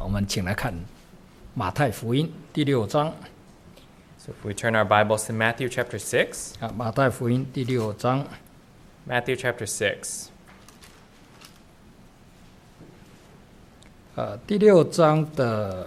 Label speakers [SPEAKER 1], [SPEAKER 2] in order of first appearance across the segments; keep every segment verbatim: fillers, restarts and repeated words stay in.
[SPEAKER 1] 我们请来看马太福音第六章。
[SPEAKER 2] So if we turn our Bibles to Matthew chapter six.
[SPEAKER 1] 啊，马太福音第六章。
[SPEAKER 2] Matthew chapter six.
[SPEAKER 1] 呃，第六章的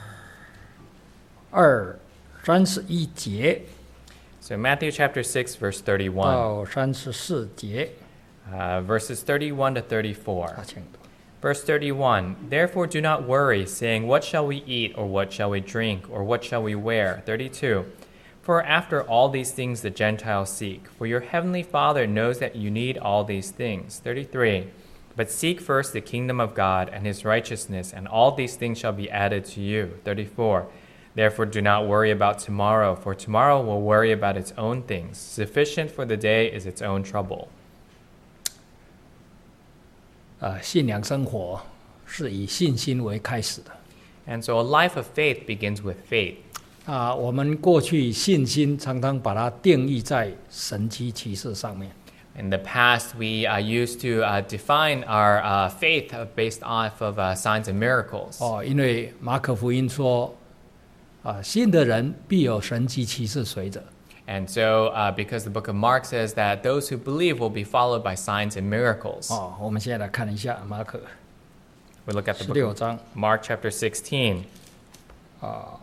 [SPEAKER 1] 二三十一节。
[SPEAKER 2] So Matthew chapter six, verse thirty-one.
[SPEAKER 1] 到三十四节。
[SPEAKER 2] Uh, verses thirty-one to thirty-four.
[SPEAKER 1] 啊，请读。
[SPEAKER 2] Verse thirty-one, Therefore do not worry, saying, What shall we eat, or what shall we drink, or what shall we wear? thirty-two, For after all these things the Gentiles seek, for your heavenly Father knows that you need all these things. thirty-three, But seek first the kingdom of God and his righteousness, and all these things shall be added to you. thirty-four, Therefore do not worry about tomorrow, for tomorrow will worry about its own things. Sufficient for the day is its own trouble.
[SPEAKER 1] 呃，信仰生活是以信心为开始的。
[SPEAKER 2] And so a life of faith begins with faith.
[SPEAKER 1] 啊，我们过去信心常常把它定义在神迹奇事上面。
[SPEAKER 2] In the past, we uh, used to uh, define our uh, faith based off of uh, signs and miracles.
[SPEAKER 1] 哦，因为马可福音说，啊，信的人必有神迹奇事随着。
[SPEAKER 2] And so, uh, because the book of Mark says that those who believe will be followed by signs and miracles.
[SPEAKER 1] 哦，我们现在来看一下马可
[SPEAKER 2] We look at the
[SPEAKER 1] 十
[SPEAKER 2] book
[SPEAKER 1] 六
[SPEAKER 2] of
[SPEAKER 1] 章
[SPEAKER 2] Mark chapter sixteen.
[SPEAKER 1] 啊，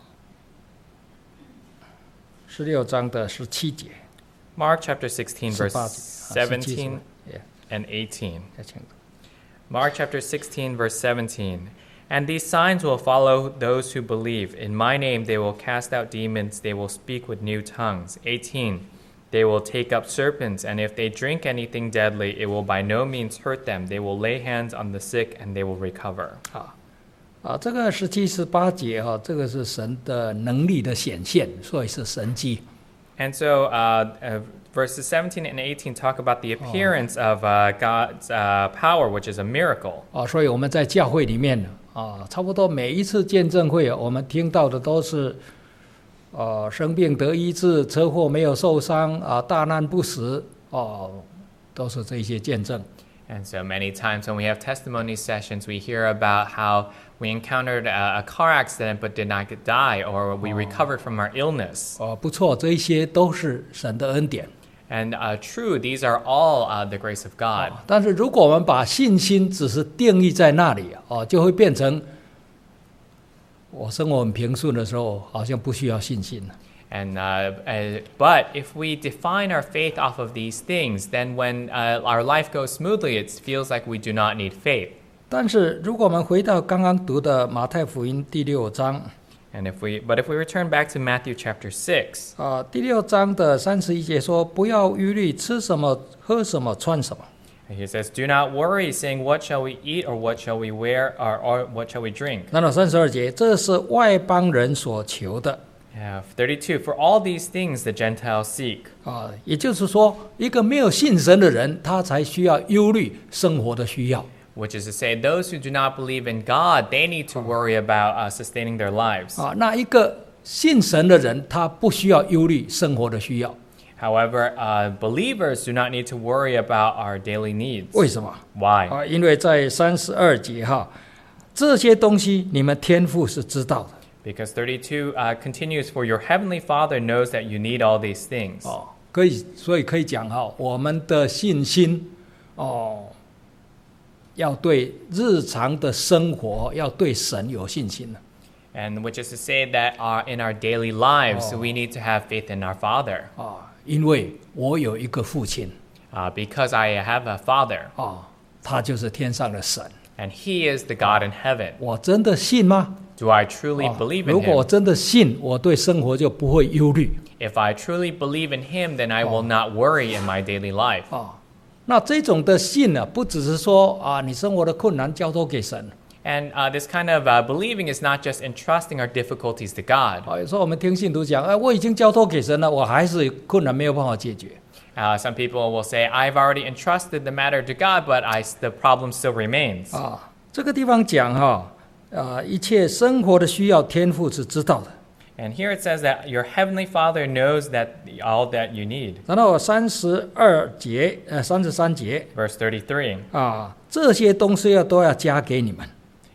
[SPEAKER 1] 十六章的十七节。
[SPEAKER 2] Mark chapter sixteen,
[SPEAKER 1] 十
[SPEAKER 2] verse
[SPEAKER 1] 八节啊十七节
[SPEAKER 2] seventeen
[SPEAKER 1] Yeah，
[SPEAKER 2] and eighteen.
[SPEAKER 1] 再请读。
[SPEAKER 2] Mark chapter sixteen, verse seventeen. And these signs will follow those who believe. In my name they will cast out demons, they will speak with new tongues. eighteen. They will take up serpents, and if they drink anything deadly, it will by no means hurt them. They will lay hands on the sick, and they will recover.
[SPEAKER 1] 啊啊，这个十七、十八节哈、哦，这个是神的能力的显现，所以是神迹。
[SPEAKER 2] And so uh, uh, verses seventeen and eighteen talk about the appearance of uh, God's uh, power, which is a miracle.
[SPEAKER 1] 啊，所以我们在教会里面啊，差不多每一次见证会，我们听到的都是，呃，生病得医治，车祸没有受伤，啊，大难不死，哦，都是这些见证。
[SPEAKER 2] And so many times when we have testimony sessions, we hear about how we encountered a, a car accident but did not die, or we recovered from our illness.
[SPEAKER 1] 哦，不错，这一些都是神的恩典。
[SPEAKER 2] And uh, true, these are all uh, the grace of God.
[SPEAKER 1] 但是如果我们把信心只是定义在那里，哦，就会变成我生活很平顺的时候，好像不需要信心了。
[SPEAKER 2] And uh, uh, but if we define our faith off of these things, then when uh, our life goes smoothly, it feels like we do not need faith.
[SPEAKER 1] 但是如果我们回到刚刚读的马太福音第六章，
[SPEAKER 2] And if we, but if we return back to Matthew chapter six,
[SPEAKER 1] 啊，第六章的三十一节说：“不要忧虑，吃什么，喝什么，穿什么。”
[SPEAKER 2] he says, "Do not worry, saying, What shall we eat, or what shall we wear, or, or what shall we drink?"
[SPEAKER 1] 然后三十二节，这是外邦人所求的
[SPEAKER 2] Yeah, thirty-two. For all these things the Gentiles seek.
[SPEAKER 1] 啊，也就是说，一个没有信神的人，他才需要忧虑生活的需要。
[SPEAKER 2] Which is to say, those who do not believe in God, they need to worry about uh, sustaining their lives.
[SPEAKER 1] 啊，那一个信神的人，他不需要忧虑生活的需要。
[SPEAKER 2] However, uh, believers do not need to worry about our daily needs.
[SPEAKER 1] 为什么？
[SPEAKER 2] Why?
[SPEAKER 1] 啊，因为在三十二节哈，这些东西你们天父是知道的。
[SPEAKER 2] Because thirty-two uh, continues, For your heavenly Father knows that you need all these things.
[SPEAKER 1] 哦，可以，所以可以讲哈，我们的信心哦，要对日常的生活，要对神有信心了。
[SPEAKER 2] And which is to say that our, in our daily lives,
[SPEAKER 1] Oh.
[SPEAKER 2] we need to have faith in our Father.
[SPEAKER 1] 啊，因为我有一个父亲
[SPEAKER 2] Uh, because I have a Father,
[SPEAKER 1] 啊，他就是天上的神。
[SPEAKER 2] and He is the God in heaven.
[SPEAKER 1] 我真的信吗？
[SPEAKER 2] Do I truly
[SPEAKER 1] 啊
[SPEAKER 2] believe
[SPEAKER 1] 如
[SPEAKER 2] in
[SPEAKER 1] 果我
[SPEAKER 2] Him?
[SPEAKER 1] 真的信，我对生活就不会忧虑
[SPEAKER 2] If I truly believe in Him, then I will not worry in my daily life.
[SPEAKER 1] 啊。那这种的信呢，不只是说啊，你生活的困难交托给神。
[SPEAKER 2] And uh, this kind of uh, believing is not just entrusting our difficulties to God.
[SPEAKER 1] 啊，有时候我们听信徒讲，哎，我已经交托给神了，我还是困难没有办法解决。
[SPEAKER 2] Uh, some people will say, I've already entrusted the matter to God, but I, the problem still remains.
[SPEAKER 1] 啊，这个地方讲哈，啊，一切生活的需要，天父是知道的。
[SPEAKER 2] And here it says that your heavenly Father knows that all that you need.
[SPEAKER 1] 然后三十二节，呃，三十三节
[SPEAKER 2] Verse thirty-three.
[SPEAKER 1] 啊，这些东西要都要加给你们。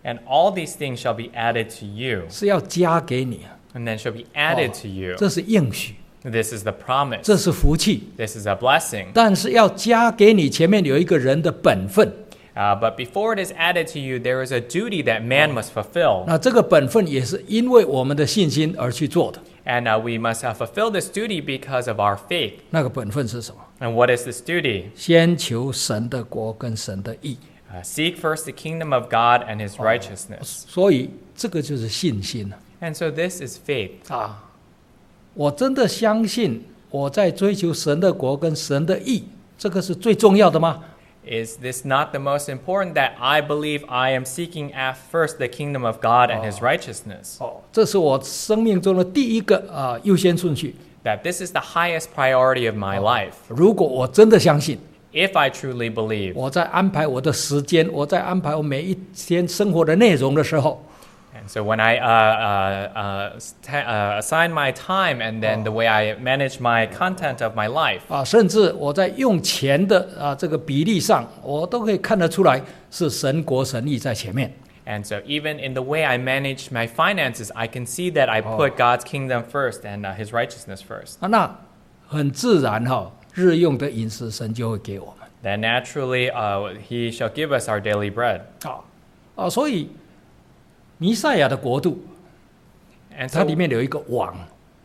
[SPEAKER 2] And all these things shall be added to you,
[SPEAKER 1] 是要加给你啊，
[SPEAKER 2] and then shall be added to you.
[SPEAKER 1] 这是应许，
[SPEAKER 2] This is the promise.
[SPEAKER 1] 这是福气。
[SPEAKER 2] This is a blessing.
[SPEAKER 1] 但是要加给你，前面有一个人的本分，
[SPEAKER 2] Uh, but before it is added to you, there is a duty that man must fulfill.
[SPEAKER 1] 那这个本分也是因为我们的信心而去做的。
[SPEAKER 2] And uh, we must uh, fulfill this duty because of our faith.
[SPEAKER 1] 那个本分是什么？
[SPEAKER 2] And what is this duty?
[SPEAKER 1] 先求神的国跟神的义。
[SPEAKER 2] Uh, seek first the kingdom of God and his righteousness.
[SPEAKER 1] 所以这个就是信心了
[SPEAKER 2] And so this is faith.
[SPEAKER 1] 啊！我真的相信我在追求神的国跟神的义，这个是最重要的吗？
[SPEAKER 2] Is this not the most important, that I believe I am seeking at first the kingdom of God and his righteousness?
[SPEAKER 1] 哦，这是我生命中的第一个啊优先顺序。
[SPEAKER 2] That this is the highest priority of my life.
[SPEAKER 1] 如果我真的相信，
[SPEAKER 2] If I truly believe,
[SPEAKER 1] 我在安排我的时间，我在安排我每一天生活的内容的时候，
[SPEAKER 2] and so when I uh, uh, uh, st- uh, assign my time and then the way I manage my content of my life,
[SPEAKER 1] 啊，甚至我在用钱的啊这个比例上，我都可以看得出来是神国神义在前面。
[SPEAKER 2] and so even in the way I manage my finances, I can see that I put God's kingdom first and uh, his righteousness first.
[SPEAKER 1] 啊，那很自然哈、日用的饮食神就会给我们。
[SPEAKER 2] Then naturally, uh, he shall give us our daily bread.
[SPEAKER 1] 啊啊，所以弥赛亚的国度，
[SPEAKER 2] And
[SPEAKER 1] 它
[SPEAKER 2] so,
[SPEAKER 1] 里面有一个王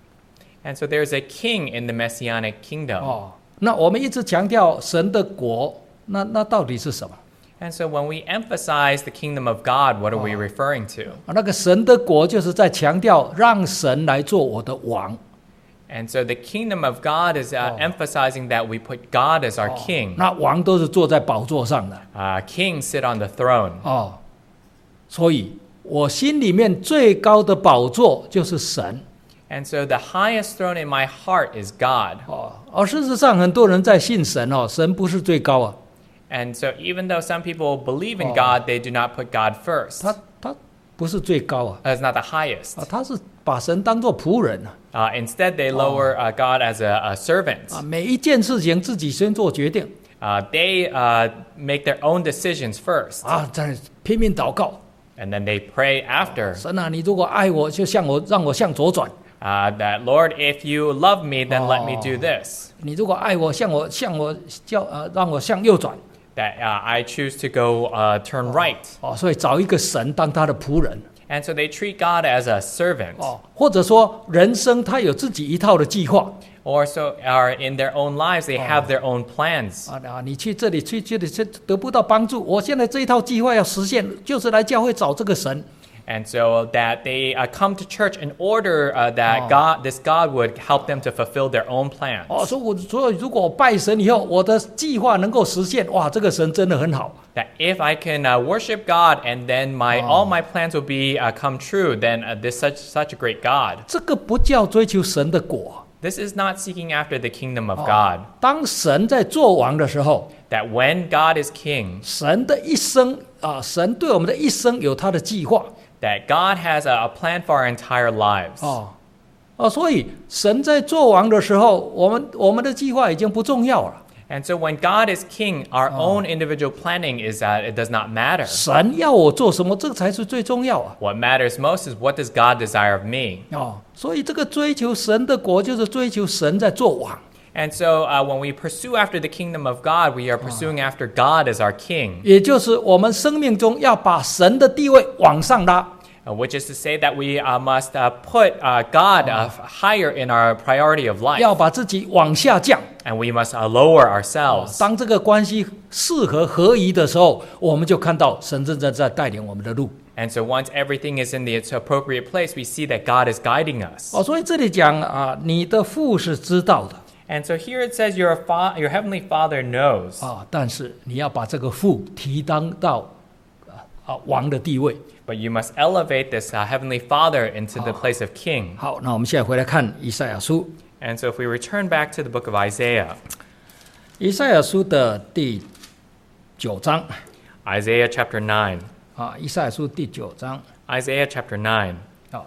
[SPEAKER 2] and so there's a king in the messianic kingdom.
[SPEAKER 1] 哦。那我们一直强调神的国，那那到底是什么？
[SPEAKER 2] And so when we emphasize the kingdom of God, what are we referring to?
[SPEAKER 1] 啊，那个神的国就是在强调让神来做我的王。
[SPEAKER 2] And so the kingdom of God is uh, emphasizing that we put God as our king.
[SPEAKER 1] 那王都是坐在宝座上的
[SPEAKER 2] Uh, kings sit on the throne.
[SPEAKER 1] 哦，所以我心里面最高的宝座就是神
[SPEAKER 2] And so the highest throne in my heart is God.
[SPEAKER 1] 哦。而事实上，很多人在信神哦，神不是最高啊，
[SPEAKER 2] And so even though some people believe in God, they do not put God first.
[SPEAKER 1] 他他不是最高啊，
[SPEAKER 2] That's not the highest.
[SPEAKER 1] 啊，他是把神当作仆人啊，
[SPEAKER 2] Uh, instead, they lower uh, God as a, a servant.
[SPEAKER 1] 啊，每一件事情自己先做决定
[SPEAKER 2] Uh, they uh, make their own decisions first.
[SPEAKER 1] 啊，在拼命祷告，
[SPEAKER 2] And then they pray after.
[SPEAKER 1] 神啊，你如果爱我，就向我让我向左转；
[SPEAKER 2] Uh, that, Lord, if you love me, then let me do this.
[SPEAKER 1] 你如果爱我，向我向我叫呃，让我向右转。
[SPEAKER 2] That uh, I choose to go uh, turn right.
[SPEAKER 1] 哦，所以找一个神当他的仆人
[SPEAKER 2] And so they treat God as a servant.
[SPEAKER 1] 哦，或者说人生他有自己一套的计划
[SPEAKER 2] Or so are in their own lives, they have their own plans.
[SPEAKER 1] 啊啊，你去这里去这里去得不到帮助，我现在这一套计划要实现，就是来教会找这个神
[SPEAKER 2] And so that they uh, come to church in order uh, that God, this God would help them to fulfill their own plans.
[SPEAKER 1] 哦，所以我所以如果我拜神以后，我的计划能够实现，哇，这个神真的很好
[SPEAKER 2] That if I can uh, worship God and then my all my plans will be uh, come true, then uh, this such such a great God.
[SPEAKER 1] 这个不叫追求神的果。
[SPEAKER 2] This is not seeking after the kingdom of God.
[SPEAKER 1] 当神在做王的时候，
[SPEAKER 2] That when God is king,
[SPEAKER 1] 神的一生啊，神对我们的一生有他的计划
[SPEAKER 2] that God has a, a plan for our entire lives.
[SPEAKER 1] 哦哦，所以神在做王的时候，我们我们的计划已经不重要了。
[SPEAKER 2] And so when God is king, our own individual planning is that it does not matter.
[SPEAKER 1] 神要我做什么，这才是最重要啊！
[SPEAKER 2] What matters most is what does God desire of me.
[SPEAKER 1] 哦，所以这个追求神的国，就是追求神在做王。
[SPEAKER 2] And so uh, when we pursue after the kingdom of God, we are pursuing after God as our king,
[SPEAKER 1] 也就是我们生命中要把神的地位往上拉，
[SPEAKER 2] uh, which is to say that we uh, must uh, put uh, God uh, higher in our priority of life,
[SPEAKER 1] 要把自己往下降。
[SPEAKER 2] and we must uh, lower ourselves.
[SPEAKER 1] 当这个关系适合合宜的时候，我们就看到神正在在带领我们的路。
[SPEAKER 2] And so once everything is in the, its appropriate place, we see that God is guiding us.
[SPEAKER 1] 哦，所以这里讲啊，你的父是知道的
[SPEAKER 2] And so here it says your, fa- your heavenly Father knows,
[SPEAKER 1] 啊，但是你要把这个父提当到啊啊王的地位。
[SPEAKER 2] but you must elevate this uh, heavenly Father into the place of king.
[SPEAKER 1] 好，那我们现在回来看以赛亚书，
[SPEAKER 2] And so if we return back to the book of Isaiah,
[SPEAKER 1] 以赛亚书的第九章
[SPEAKER 2] Isaiah chapter nine,
[SPEAKER 1] 啊，以赛亚书第九章
[SPEAKER 2] Isaiah chapter nine.
[SPEAKER 1] 啊。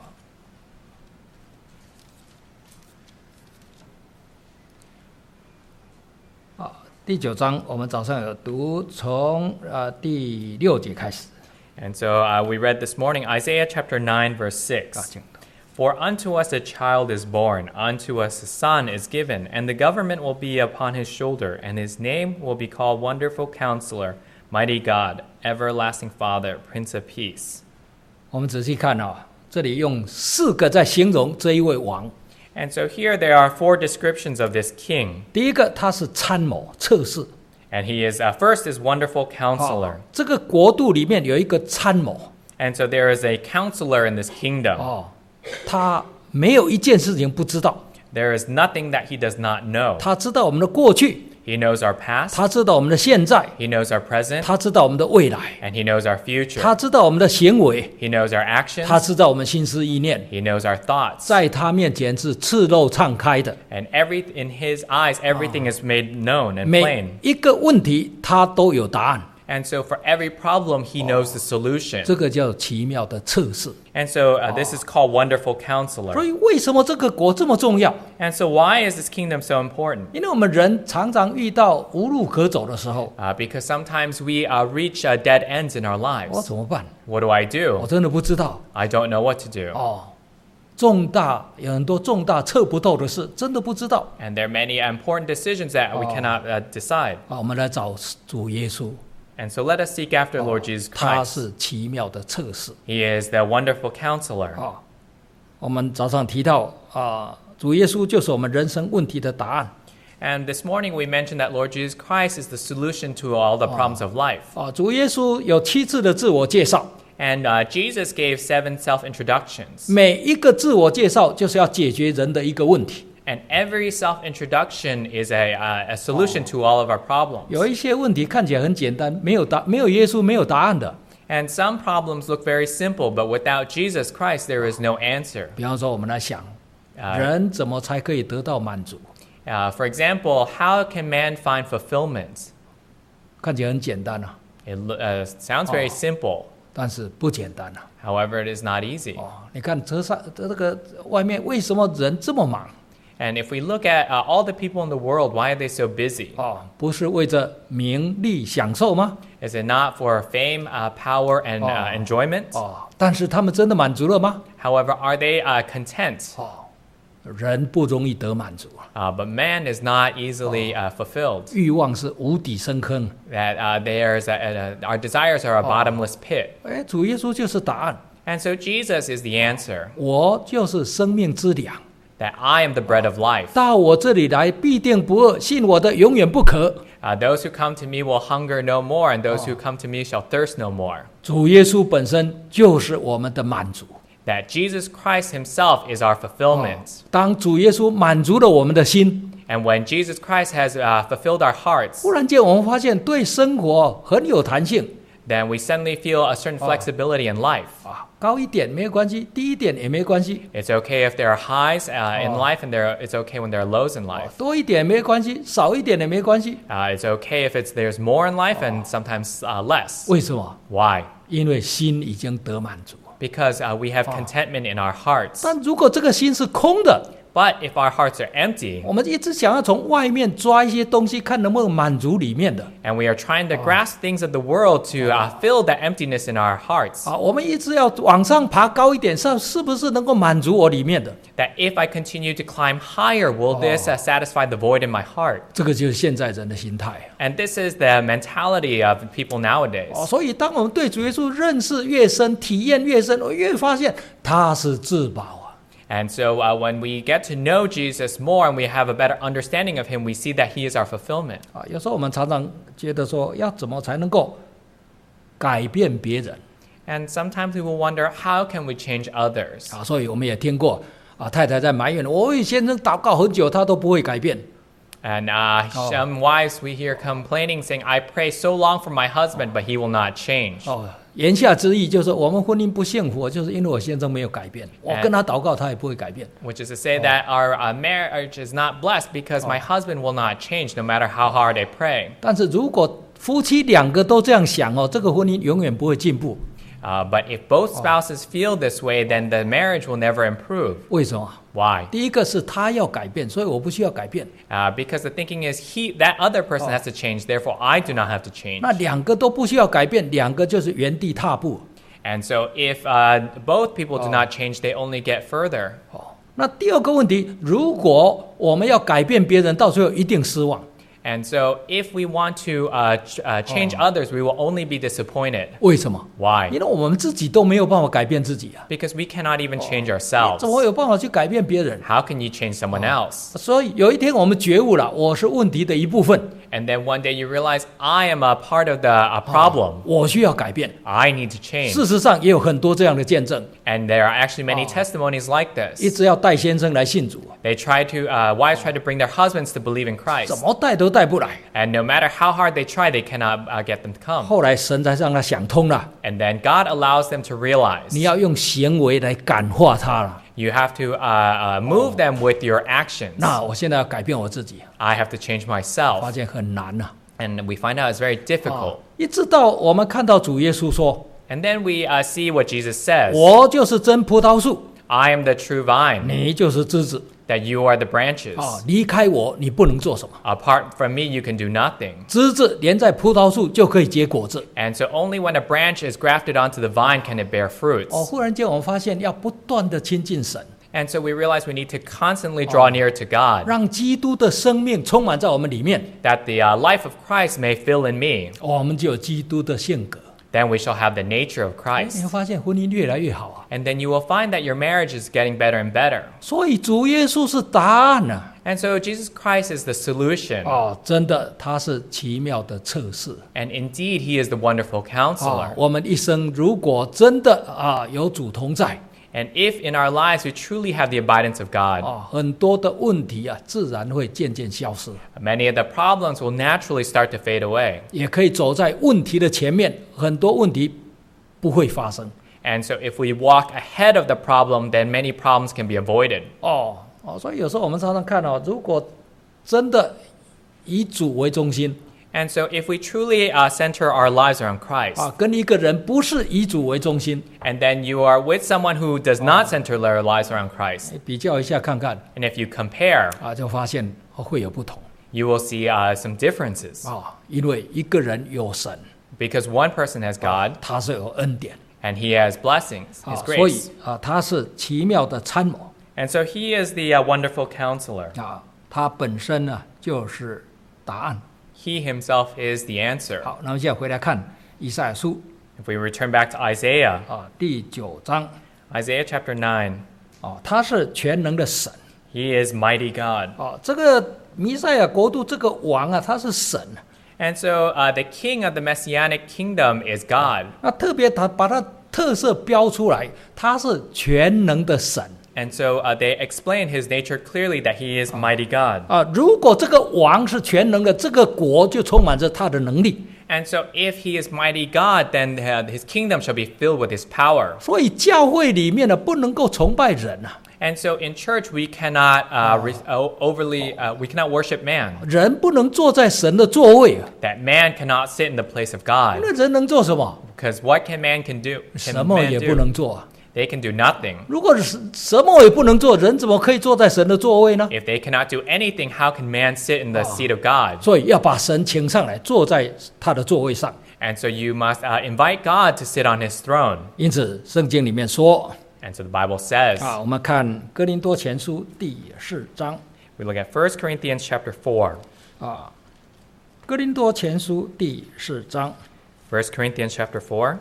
[SPEAKER 1] 啊，第九章我们早上有读，从呃第六节开始。
[SPEAKER 2] And so uh, we read this morning Isaiah chapter nine, verse
[SPEAKER 1] 啊，
[SPEAKER 2] six.
[SPEAKER 1] 请。
[SPEAKER 2] For unto us a child is born, unto us a son is given, and the government will be upon his shoulder, and his name will be called Wonderful Counselor, Mighty God, Everlasting Father, Prince of Peace.
[SPEAKER 1] 我们仔细看啊，这里用四个在形容这一位王。
[SPEAKER 2] And so here there are four descriptions of this king.
[SPEAKER 1] 第一个，他是参谋策士。
[SPEAKER 2] And he is, uh, first is Wonderful Counselor.
[SPEAKER 1] 哦，这个国度里面有一个参谋。
[SPEAKER 2] And so there is a counselor in this kingdom.
[SPEAKER 1] 哦，他没有一件事情不知道。
[SPEAKER 2] There is nothing that he does not know.
[SPEAKER 1] 他知道我们的过去，
[SPEAKER 2] He knows our past.
[SPEAKER 1] 他知道我们的现在，
[SPEAKER 2] He knows our present.
[SPEAKER 1] 他知道我们的未来，
[SPEAKER 2] And he knows our future.
[SPEAKER 1] 他知道我们的行为，
[SPEAKER 2] He knows our actions.
[SPEAKER 1] 他知道我们心思意念，
[SPEAKER 2] He knows our thoughts.
[SPEAKER 1] 在他面前是赤露敞开的。
[SPEAKER 2] And every in his eyes, everything is made known and
[SPEAKER 1] 每
[SPEAKER 2] plain.
[SPEAKER 1] 一个问题他都有答案，
[SPEAKER 2] And so for every problem, he knows the solution.
[SPEAKER 1] 这个叫奇妙的测试。
[SPEAKER 2] And so uh, this is called Wonderful
[SPEAKER 1] 所
[SPEAKER 2] Counselor.
[SPEAKER 1] 以为什么这个国这么重要？
[SPEAKER 2] And so why is this kingdom so important?
[SPEAKER 1] 因为我们人常常遇到无路可走的时候，
[SPEAKER 2] Uh, because sometimes we uh, reach uh, dead ends in our
[SPEAKER 1] 我
[SPEAKER 2] lives.
[SPEAKER 1] 怎么办？
[SPEAKER 2] What do I
[SPEAKER 1] 我
[SPEAKER 2] do?
[SPEAKER 1] 真的不知道。
[SPEAKER 2] I don't know what to do.
[SPEAKER 1] 哦，重大有很多重大测不透的事，真的不知道。
[SPEAKER 2] And there are many important decisions that we
[SPEAKER 1] Oh.
[SPEAKER 2] cannot uh, decide.
[SPEAKER 1] 啊，我们来找主耶稣，
[SPEAKER 2] And so let us seek after Lord Jesus
[SPEAKER 1] 他
[SPEAKER 2] Christ.
[SPEAKER 1] 是奇妙的测试。
[SPEAKER 2] He is the Wonderful Counselor.
[SPEAKER 1] 啊，我们早上提到啊，主耶稣就是我们人生问题的答案。
[SPEAKER 2] And this morning we mentioned that Lord Jesus Christ is the solution to all the problems of life.
[SPEAKER 1] 啊，主耶稣有七次的自我介绍，
[SPEAKER 2] And uh, Jesus gave seven self-introductions.
[SPEAKER 1] 每一个自我介绍就是要解决人的一个问题。
[SPEAKER 2] And every self-introduction is a, uh, a solution to all of our problems.
[SPEAKER 1] 有一些问题看起来很简单，没有答，没有耶稣没有答案的。
[SPEAKER 2] And some problems look very simple, but without Jesus Christ, there is no answer.
[SPEAKER 1] 比方说，我们来想，
[SPEAKER 2] Uh,
[SPEAKER 1] 人怎么才可以得到满足？
[SPEAKER 2] uh, for example, how can man find fulfillment?
[SPEAKER 1] 看起来很简单啊，
[SPEAKER 2] It lo- uh, sounds very
[SPEAKER 1] Oh.
[SPEAKER 2] simple.
[SPEAKER 1] 但是不简单啊。
[SPEAKER 2] However, it is not easy.
[SPEAKER 1] 哦，你看车上这个外面为什么人这么忙？
[SPEAKER 2] And if we look at uh, all the people in the world, why are they so busy?
[SPEAKER 1] 哦，不是为着名利享受吗？
[SPEAKER 2] Is it not for fame, uh, power, and uh,
[SPEAKER 1] Oh.
[SPEAKER 2] enjoyment?
[SPEAKER 1] 哦，但是他们真的满足了吗？
[SPEAKER 2] However, are they uh, content?
[SPEAKER 1] 哦，人不容易得满足啊，
[SPEAKER 2] Uh, but man is not easily uh, fulfilled.
[SPEAKER 1] 欲望是无底深坑。
[SPEAKER 2] That uh, there's a, a, our desires are a bottomless pit.
[SPEAKER 1] 哎，主耶稣就是答案，
[SPEAKER 2] And so Jesus is the answer.
[SPEAKER 1] 我就是生命之粮，
[SPEAKER 2] That I am the bread of life.
[SPEAKER 1] 到我这里来必定不饿，信我的永远不渴。
[SPEAKER 2] Uh, those who come to me will hunger no more, and those who come to me shall thirst no more.
[SPEAKER 1] 主耶稣本身就是我们的满足。
[SPEAKER 2] That Jesus Christ himself is our fulfillment.
[SPEAKER 1] 当主耶稣满足了我们的心，
[SPEAKER 2] And when Jesus Christ has uh, fulfilled our hearts,
[SPEAKER 1] 忽然间我们发现对生活很有弹性
[SPEAKER 2] then we suddenly feel a certain flexibility in life.
[SPEAKER 1] 啊，高一点没有关系，低一点也没关系，
[SPEAKER 2] It's okay if there are highs uh, in
[SPEAKER 1] Oh.
[SPEAKER 2] life, and there, it's okay when there are lows in life.
[SPEAKER 1] 多一点没关系，少一点也没关系。
[SPEAKER 2] Uh, it's okay if it's there's more in life and sometimes uh, less.
[SPEAKER 1] 为什么？
[SPEAKER 2] Why?
[SPEAKER 1] 因为心已经得满足。
[SPEAKER 2] Because uh, we have contentment in our hearts.
[SPEAKER 1] 但如果这个心是空的，
[SPEAKER 2] But if our hearts are empty
[SPEAKER 1] 我们一直想要从外面抓一些东西，看能不能满足里面的
[SPEAKER 2] and we are trying to grasp things of the world to uh, fill that emptiness in our hearts,
[SPEAKER 1] 啊，我们一直要往上爬高一点，上是不是能够满足我里面的？
[SPEAKER 2] that if I continue to climb higher, will this uh, satisfy the void in my heart?
[SPEAKER 1] 这个就是现在人的心态
[SPEAKER 2] And this is the mentality of people nowadays.
[SPEAKER 1] 哦。所以，当我们对主耶稣认识越深，体验越深，我越发现他是至宝啊。
[SPEAKER 2] And so uh, when we get to know Jesus more and we have a better understanding of him, we see that he is our fulfillment.
[SPEAKER 1] 啊，有时候我们常常觉得说，要怎么才能够改变别人
[SPEAKER 2] And sometimes we will wonder, how can we change others?
[SPEAKER 1] 啊？所以我们也听过啊，太太在埋怨我为先生祷告很久，他都不会改变。
[SPEAKER 2] And uh,
[SPEAKER 1] Oh.
[SPEAKER 2] some wives we hear complaining, saying, I pray so long for my husband, but he will not change.
[SPEAKER 1] 哦，言下之意就是我们婚姻不幸福，就是因为我先生没有改变，我跟他祷告，他也不会改变。
[SPEAKER 2] Which is to say that our uh, marriage is not blessed because my husband will not change no matter how hard I pray.
[SPEAKER 1] 但是如果夫妻两个都这样想哦，这个婚姻永远不会进步。
[SPEAKER 2] Uh, but if both spouses feel this way, then the marriage will never improve.
[SPEAKER 1] 为什么？
[SPEAKER 2] Why?
[SPEAKER 1] 第一个是他要改变，所以我不需要改变。
[SPEAKER 2] Uh, because the thinking is he that other person has to change, therefore I do not have to change.
[SPEAKER 1] 那两个都不需要改变，两个就是原地踏步。
[SPEAKER 2] And so if uh, both people do
[SPEAKER 1] Oh.
[SPEAKER 2] not change, they only get further.
[SPEAKER 1] 哦，那第二个问题，如果我们要改变别人，到最后一定失望。
[SPEAKER 2] And so if we want to uh, ch- uh, change
[SPEAKER 1] Oh.
[SPEAKER 2] others, we will only be disappointed.
[SPEAKER 1] 为什么？
[SPEAKER 2] Why?
[SPEAKER 1] 因为我们自己都没有办法改变自己啊，
[SPEAKER 2] Because we cannot even change
[SPEAKER 1] 你
[SPEAKER 2] ourselves.
[SPEAKER 1] 怎么会有办法去改变别人？
[SPEAKER 2] How can you change someone else?
[SPEAKER 1] 所以有一天我们觉悟了，我是问题的一部分，
[SPEAKER 2] And then one day you realize, I am a part of the uh, problem.
[SPEAKER 1] 我需要改变。
[SPEAKER 2] I need to change.
[SPEAKER 1] 事实上也有很多这样的见证，
[SPEAKER 2] And there are actually many
[SPEAKER 1] Oh.
[SPEAKER 2] testimonies like
[SPEAKER 1] 一
[SPEAKER 2] this.
[SPEAKER 1] 直要带先生来信主，
[SPEAKER 2] They try to, uh, wives try to bring their husbands to believe in
[SPEAKER 1] 怎
[SPEAKER 2] Christ.
[SPEAKER 1] 么带都带不来。
[SPEAKER 2] And no matter how hard they try, they cannot uh, get them to come.
[SPEAKER 1] 后来神才让他想通了，
[SPEAKER 2] And then God allows them to realize
[SPEAKER 1] 你要用行为来感化他了。
[SPEAKER 2] you have to uh, uh, move them with your actions.
[SPEAKER 1] 那我现在要改变我自己，
[SPEAKER 2] I have to change
[SPEAKER 1] 发
[SPEAKER 2] myself.
[SPEAKER 1] 现很难呐、
[SPEAKER 2] And we find out it's very
[SPEAKER 1] 啊
[SPEAKER 2] difficult.
[SPEAKER 1] 一直到我们看到主耶稣说
[SPEAKER 2] And then we uh, see what Jesus：“ says.
[SPEAKER 1] 我就是真葡萄树，
[SPEAKER 2] I am the true vine,
[SPEAKER 1] 你就是枝子。
[SPEAKER 2] that you are the branches.
[SPEAKER 1] 啊，离开我，你不能做什么。
[SPEAKER 2] Apart from me, you can do nothing.
[SPEAKER 1] 枝子连在葡萄树就可以结果子。
[SPEAKER 2] And so only when a branch is grafted onto the vine can it bear fruits.
[SPEAKER 1] 哦，忽然间我们发现要不断的亲近神，
[SPEAKER 2] And so we realize we need to constantly draw near to God,
[SPEAKER 1] 让基督的生命充满在我们里面，
[SPEAKER 2] that the uh, life of Christ may fill in me.
[SPEAKER 1] 哦我们就有基督的性格。
[SPEAKER 2] Then we shall have the nature of
[SPEAKER 1] 你
[SPEAKER 2] Christ.
[SPEAKER 1] 会发现婚姻越来越好啊。
[SPEAKER 2] And then you will find that your marriage is getting better and better.
[SPEAKER 1] 所以主耶稣是答案呢、
[SPEAKER 2] And so Jesus Christ is the solution.
[SPEAKER 1] 哦，真的，他是奇妙的测试。
[SPEAKER 2] And indeed, he is the wonderful
[SPEAKER 1] 啊
[SPEAKER 2] counselor.
[SPEAKER 1] 我们一生如果真的啊有主同在，
[SPEAKER 2] And if in our lives we truly have the abidance of God,
[SPEAKER 1] 啊，很多的问题啊，自然会渐渐消失，
[SPEAKER 2] many of the problems will naturally start to fade away.
[SPEAKER 1] 也可以走在问题的前面，很多问题不会发生。
[SPEAKER 2] And so if we walk ahead of the problem, then many problems can be avoided.
[SPEAKER 1] 哦哦，所以有时候我们常常看哦，如果真的以主为中心
[SPEAKER 2] And so if we truly uh, center our lives around Christ,
[SPEAKER 1] 啊，跟一个人不是以主为中心，
[SPEAKER 2] and then you are with someone who does not center their lives around Christ,
[SPEAKER 1] 比较一下看看
[SPEAKER 2] and if you compare,
[SPEAKER 1] 啊，就发现哦会有不同
[SPEAKER 2] you will see uh, some differences.
[SPEAKER 1] 啊，因为一个人有神，
[SPEAKER 2] Because one person has God,
[SPEAKER 1] 他是有恩典
[SPEAKER 2] and he has blessings,
[SPEAKER 1] 啊，
[SPEAKER 2] his
[SPEAKER 1] 所以
[SPEAKER 2] grace.
[SPEAKER 1] 啊，他是奇妙的参谋
[SPEAKER 2] And so he is the uh, wonderful counselor.
[SPEAKER 1] 啊，他本身呢就是答案。
[SPEAKER 2] He himself is the answer.
[SPEAKER 1] 好，那么现在回来看以赛亚书
[SPEAKER 2] If we return back to Isaiah,
[SPEAKER 1] 啊第九章
[SPEAKER 2] Isaiah chapter nine,
[SPEAKER 1] 啊，他是全能的神
[SPEAKER 2] he is mighty God.
[SPEAKER 1] 啊，这个弥赛亚国度这个王啊，他是神。
[SPEAKER 2] And so uh, the king of the messianic kingdom is God.
[SPEAKER 1] 那特别他把他特色标出来，他是全能的神
[SPEAKER 2] And so uh, they explain his nature clearly that he is mighty God.
[SPEAKER 1] 啊。如果这个王是全能的，这个国就充满着他的能力。
[SPEAKER 2] And so if he is mighty God, then uh, his kingdom shall be filled with his power.
[SPEAKER 1] 所以教会里面呢，不能够崇拜人啊，
[SPEAKER 2] And so in church, we cannot uh, re- o- overly, uh, we cannot worship man.
[SPEAKER 1] 人不能坐在神的座位啊，
[SPEAKER 2] That man cannot sit in the place of
[SPEAKER 1] 因
[SPEAKER 2] God.
[SPEAKER 1] 为人能做什么？
[SPEAKER 2] Because what can man can do?
[SPEAKER 1] 什
[SPEAKER 2] Can
[SPEAKER 1] 么
[SPEAKER 2] man
[SPEAKER 1] 也不
[SPEAKER 2] do?
[SPEAKER 1] 能做啊。
[SPEAKER 2] They can do nothing.
[SPEAKER 1] 如果是什么也不能做，人怎么可以坐在神的座位呢？
[SPEAKER 2] If they cannot do anything, how can man sit in the seat of God?
[SPEAKER 1] 所以要把神请上来，坐在他的座位上。
[SPEAKER 2] And so you must uh, invite God to sit on his throne.
[SPEAKER 1] 因此，圣经里面说
[SPEAKER 2] And so the Bible says,
[SPEAKER 1] 啊，我们看哥林多前书第四章
[SPEAKER 2] we look at First Corinthians chapter four.
[SPEAKER 1] 啊，哥林多前书第四章
[SPEAKER 2] First Corinthians chapter four,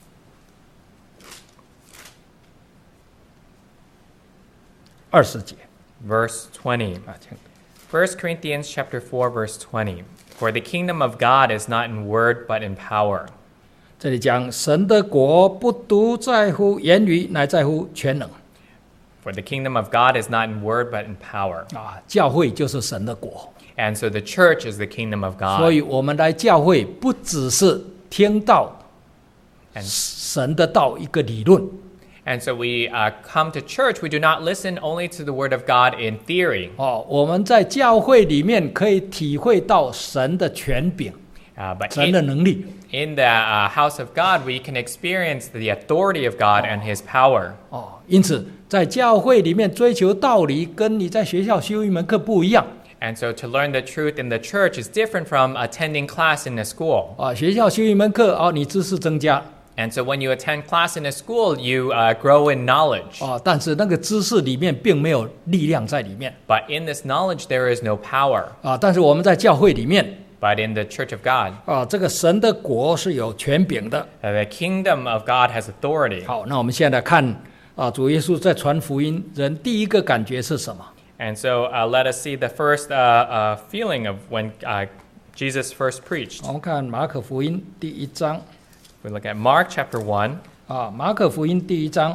[SPEAKER 1] 二十节
[SPEAKER 2] verse twenty.
[SPEAKER 1] 啊，请
[SPEAKER 2] First Corinthians chapter four, verse twenty. For the kingdom of God is not in word, but in power.
[SPEAKER 1] 这里讲神的国不独在乎言语，乃在乎全能
[SPEAKER 2] For the kingdom of God is not in word, but in power.
[SPEAKER 1] 啊。教会就是神的国，
[SPEAKER 2] And so the church is the kingdom of
[SPEAKER 1] 所
[SPEAKER 2] God.
[SPEAKER 1] 以我们来教会不只是听到
[SPEAKER 2] And,
[SPEAKER 1] 神的道一个理论
[SPEAKER 2] and so we uh, come to church. We do not listen only to the word of God in theory.
[SPEAKER 1] 哦，我们在教会里面可以体会到神的权柄、
[SPEAKER 2] Uh, but
[SPEAKER 1] 神的
[SPEAKER 2] in,
[SPEAKER 1] 能力
[SPEAKER 2] in the uh, house of God, we can experience the authority of God and his power.
[SPEAKER 1] 哦。因此，在教会里面追求道理，跟你在学校修一门课不一样
[SPEAKER 2] And so to learn the truth in the church is different from attending class in a school.
[SPEAKER 1] 啊。学校修一门课哦，你知识增加
[SPEAKER 2] And so when you attend class in a school, you uh, grow in knowledge.
[SPEAKER 1] 啊，但是那个知识里面并没有力量在里面
[SPEAKER 2] But in this knowledge, there is no power.
[SPEAKER 1] 啊。但是我们在教会里面
[SPEAKER 2] But in the church of God,
[SPEAKER 1] 啊，这个神的国是有权柄的。
[SPEAKER 2] uh, the kingdom of God has authority.
[SPEAKER 1] 好，那我们现在看啊，主耶稣在传福音，人第一个感觉是什么？
[SPEAKER 2] And so uh, let us see the first uh, uh, feeling of when uh, Jesus first preached.
[SPEAKER 1] 我们看马可福音第一章
[SPEAKER 2] We look at Mark chapter one.
[SPEAKER 1] 啊，马可福音第一章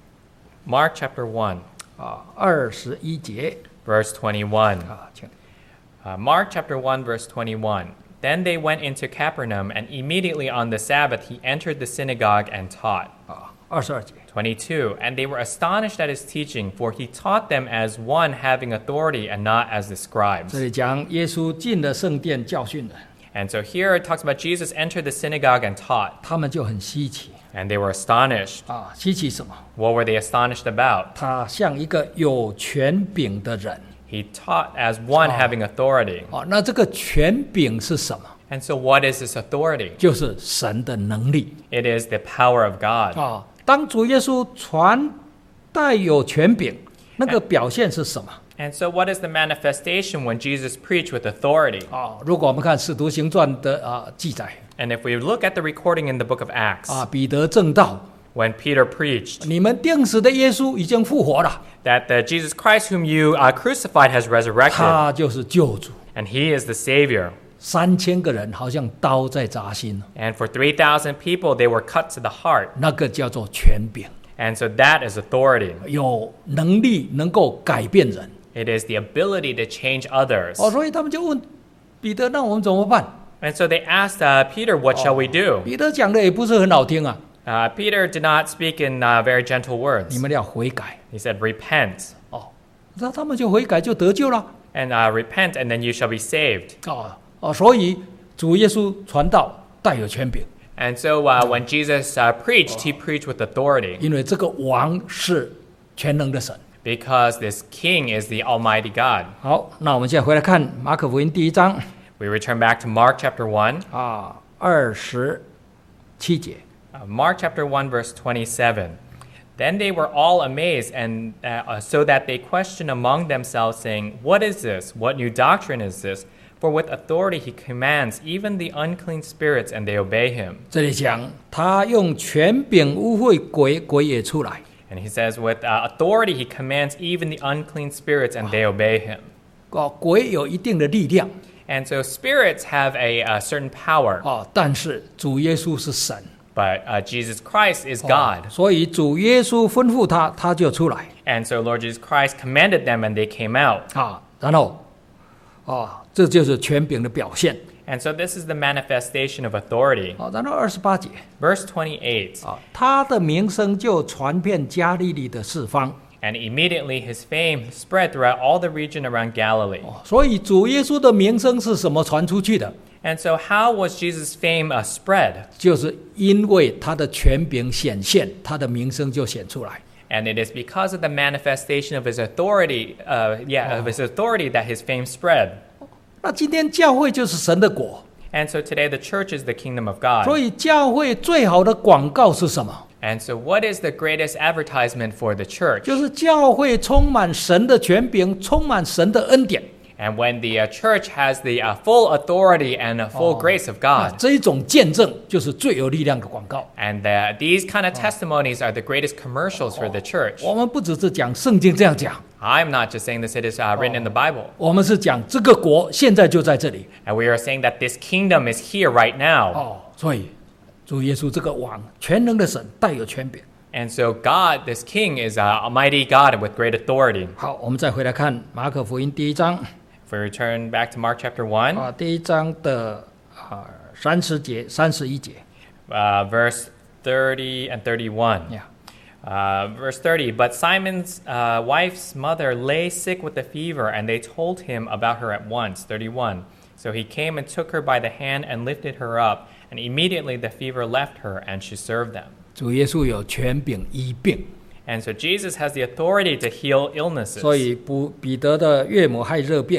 [SPEAKER 2] Mark chapter one,
[SPEAKER 1] 啊，二十一节
[SPEAKER 2] verse twenty-one.
[SPEAKER 1] 啊，请
[SPEAKER 2] Uh, Mark chapter one, verse twenty-one. Then they went into Capernaum, and immediately on the Sabbath he entered the synagogue and taught.
[SPEAKER 1] 啊，二十二节
[SPEAKER 2] twenty-two. And they were astonished at his teaching, for he taught them as one having authority and not as the
[SPEAKER 1] 这
[SPEAKER 2] scribes.
[SPEAKER 1] 里讲耶稣进了圣殿教训人，
[SPEAKER 2] And so here it talks about Jesus entered the synagogue and taught,
[SPEAKER 1] 他们就很稀奇
[SPEAKER 2] and they were astonished.
[SPEAKER 1] 啊，稀奇什么？
[SPEAKER 2] What were they astonished about?
[SPEAKER 1] 他像一个有权柄的人
[SPEAKER 2] He taught as one
[SPEAKER 1] Oh.
[SPEAKER 2] having authority.
[SPEAKER 1] 啊。那这个权柄是什么？
[SPEAKER 2] And so what is this authority?
[SPEAKER 1] 就是神的能力
[SPEAKER 2] It is the power of God.
[SPEAKER 1] 啊。当主耶稣传带有权柄，那个表现是什么
[SPEAKER 2] And so what is the manifestation when Jesus preached with authority?
[SPEAKER 1] 啊？如果我们看《使徒行传》的啊记载
[SPEAKER 2] And if we look at the recording in the book of Acts,
[SPEAKER 1] 啊，彼得正道，
[SPEAKER 2] when Peter preached
[SPEAKER 1] 你们钉死的耶稣已经复活了，
[SPEAKER 2] that the Jesus Christ whom you uh, crucified has resurrected,
[SPEAKER 1] 他就是救主。
[SPEAKER 2] and he is the Savior.
[SPEAKER 1] 三千个人好像刀在扎心，
[SPEAKER 2] And for three thousand people, they were cut to the heart.
[SPEAKER 1] 那个叫做权柄，
[SPEAKER 2] And so that is authority.
[SPEAKER 1] 有能力能够改变人。
[SPEAKER 2] It is the ability to change others.
[SPEAKER 1] 哦，所以他们就问彼得：“那我们怎么办
[SPEAKER 2] And so they asked uh, Peter, what shall we？” do?
[SPEAKER 1] 彼得讲的也不是很好听啊，
[SPEAKER 2] Uh, Peter did not speak in uh, very gentle
[SPEAKER 1] 你
[SPEAKER 2] words.
[SPEAKER 1] 们要悔改
[SPEAKER 2] He said, repent.
[SPEAKER 1] 哦，那他们就悔改就得救了
[SPEAKER 2] And uh, repent, and then you shall be saved.
[SPEAKER 1] 哦哦，所以主耶稣传道带有权柄，
[SPEAKER 2] And so uh, when Jesus uh, preached, he preached with authority
[SPEAKER 1] 因为这个王是全能的神。
[SPEAKER 2] because this king is the Almighty God.
[SPEAKER 1] 好，那我们现在回来看马可福音第一章
[SPEAKER 2] We return back to Mark chapter one.
[SPEAKER 1] 啊，二十七节。
[SPEAKER 2] Uh, Mark chapter one, verse twenty-seven. Then they were all amazed, and uh, so that they questioned among themselves, saying, What is this? What new doctrine is this? For with authority he commands even the unclean spirits, and they obey him.
[SPEAKER 1] 这里讲他用权柄污秽鬼，鬼也出来。
[SPEAKER 2] And he says, With uh, authority he commands even the unclean spirits, and they obey him.
[SPEAKER 1] 哦，鬼有一定的力量
[SPEAKER 2] And so spirits have a, uh certain power,
[SPEAKER 1] 哦，但是主耶稣是神，
[SPEAKER 2] but uh, Jesus Christ is
[SPEAKER 1] 哦
[SPEAKER 2] God.
[SPEAKER 1] 所以主耶稣吩咐他，他就出来
[SPEAKER 2] And so Lord Jesus Christ commanded them, and they came out.
[SPEAKER 1] 啊，然后哦，这就是权柄的表现
[SPEAKER 2] And so this is the manifestation of authority.
[SPEAKER 1] 啊。然后二十八节
[SPEAKER 2] Verse twenty-eight.
[SPEAKER 1] 啊，他的名声就传遍加利利的四方
[SPEAKER 2] And immediately his fame spread throughout all the region around Galilee.
[SPEAKER 1] 哦，所以主耶稣的名声是什么传出去的？
[SPEAKER 2] And so how was Jesus' fame uh, spread?
[SPEAKER 1] 就是因为他的权柄显现，他的名声就显出来。
[SPEAKER 2] And it is because of the manifestation of his authority, uh, yeah, of his authority that his fame spread.
[SPEAKER 1] 那今天教会就是神的国，
[SPEAKER 2] And so today the church is the kingdom of God.
[SPEAKER 1] 所以教会最好的广告是什么？
[SPEAKER 2] And so what is the greatest advertisement for the church?
[SPEAKER 1] 就是教会充满神的权柄，充满神的恩典。
[SPEAKER 2] And when the uh, church has the uh, full authority and uh, full grace of
[SPEAKER 1] 啊
[SPEAKER 2] God.
[SPEAKER 1] 这一种见证就是最有力量的广告。
[SPEAKER 2] And uh, these kind of testimonies are the greatest commercials for the church.
[SPEAKER 1] 我们不只是讲圣经这样讲，
[SPEAKER 2] I'm not just saying this, it is uh, written in the Bible.
[SPEAKER 1] 我们是讲这个国现在就在这里。
[SPEAKER 2] And we are saying that this kingdom is here right now.
[SPEAKER 1] 哦，所以主耶稣这个王，全能的神，带有权柄。
[SPEAKER 2] And so God, this king, is uh, Almighty God with great authority.
[SPEAKER 1] 好，我们再回来看马可福音第一章
[SPEAKER 2] If we return back to Mark chapter one,
[SPEAKER 1] 啊，第一章的啊三十节、三十一节
[SPEAKER 2] uh, verse thirty and thirty-one.
[SPEAKER 1] 呀。
[SPEAKER 2] Uh, verse thirty, but Simon's uh, wife's mother lay sick with a fever, and they told him about her at once. thirty-one. So he came and took her by the hand and lifted her up, and immediately the fever left her, and she served them.
[SPEAKER 1] 主耶稣有权柄医病，
[SPEAKER 2] And so Jesus has the authority to heal
[SPEAKER 1] 所
[SPEAKER 2] illnesses.
[SPEAKER 1] 以不彼得的岳母害热病，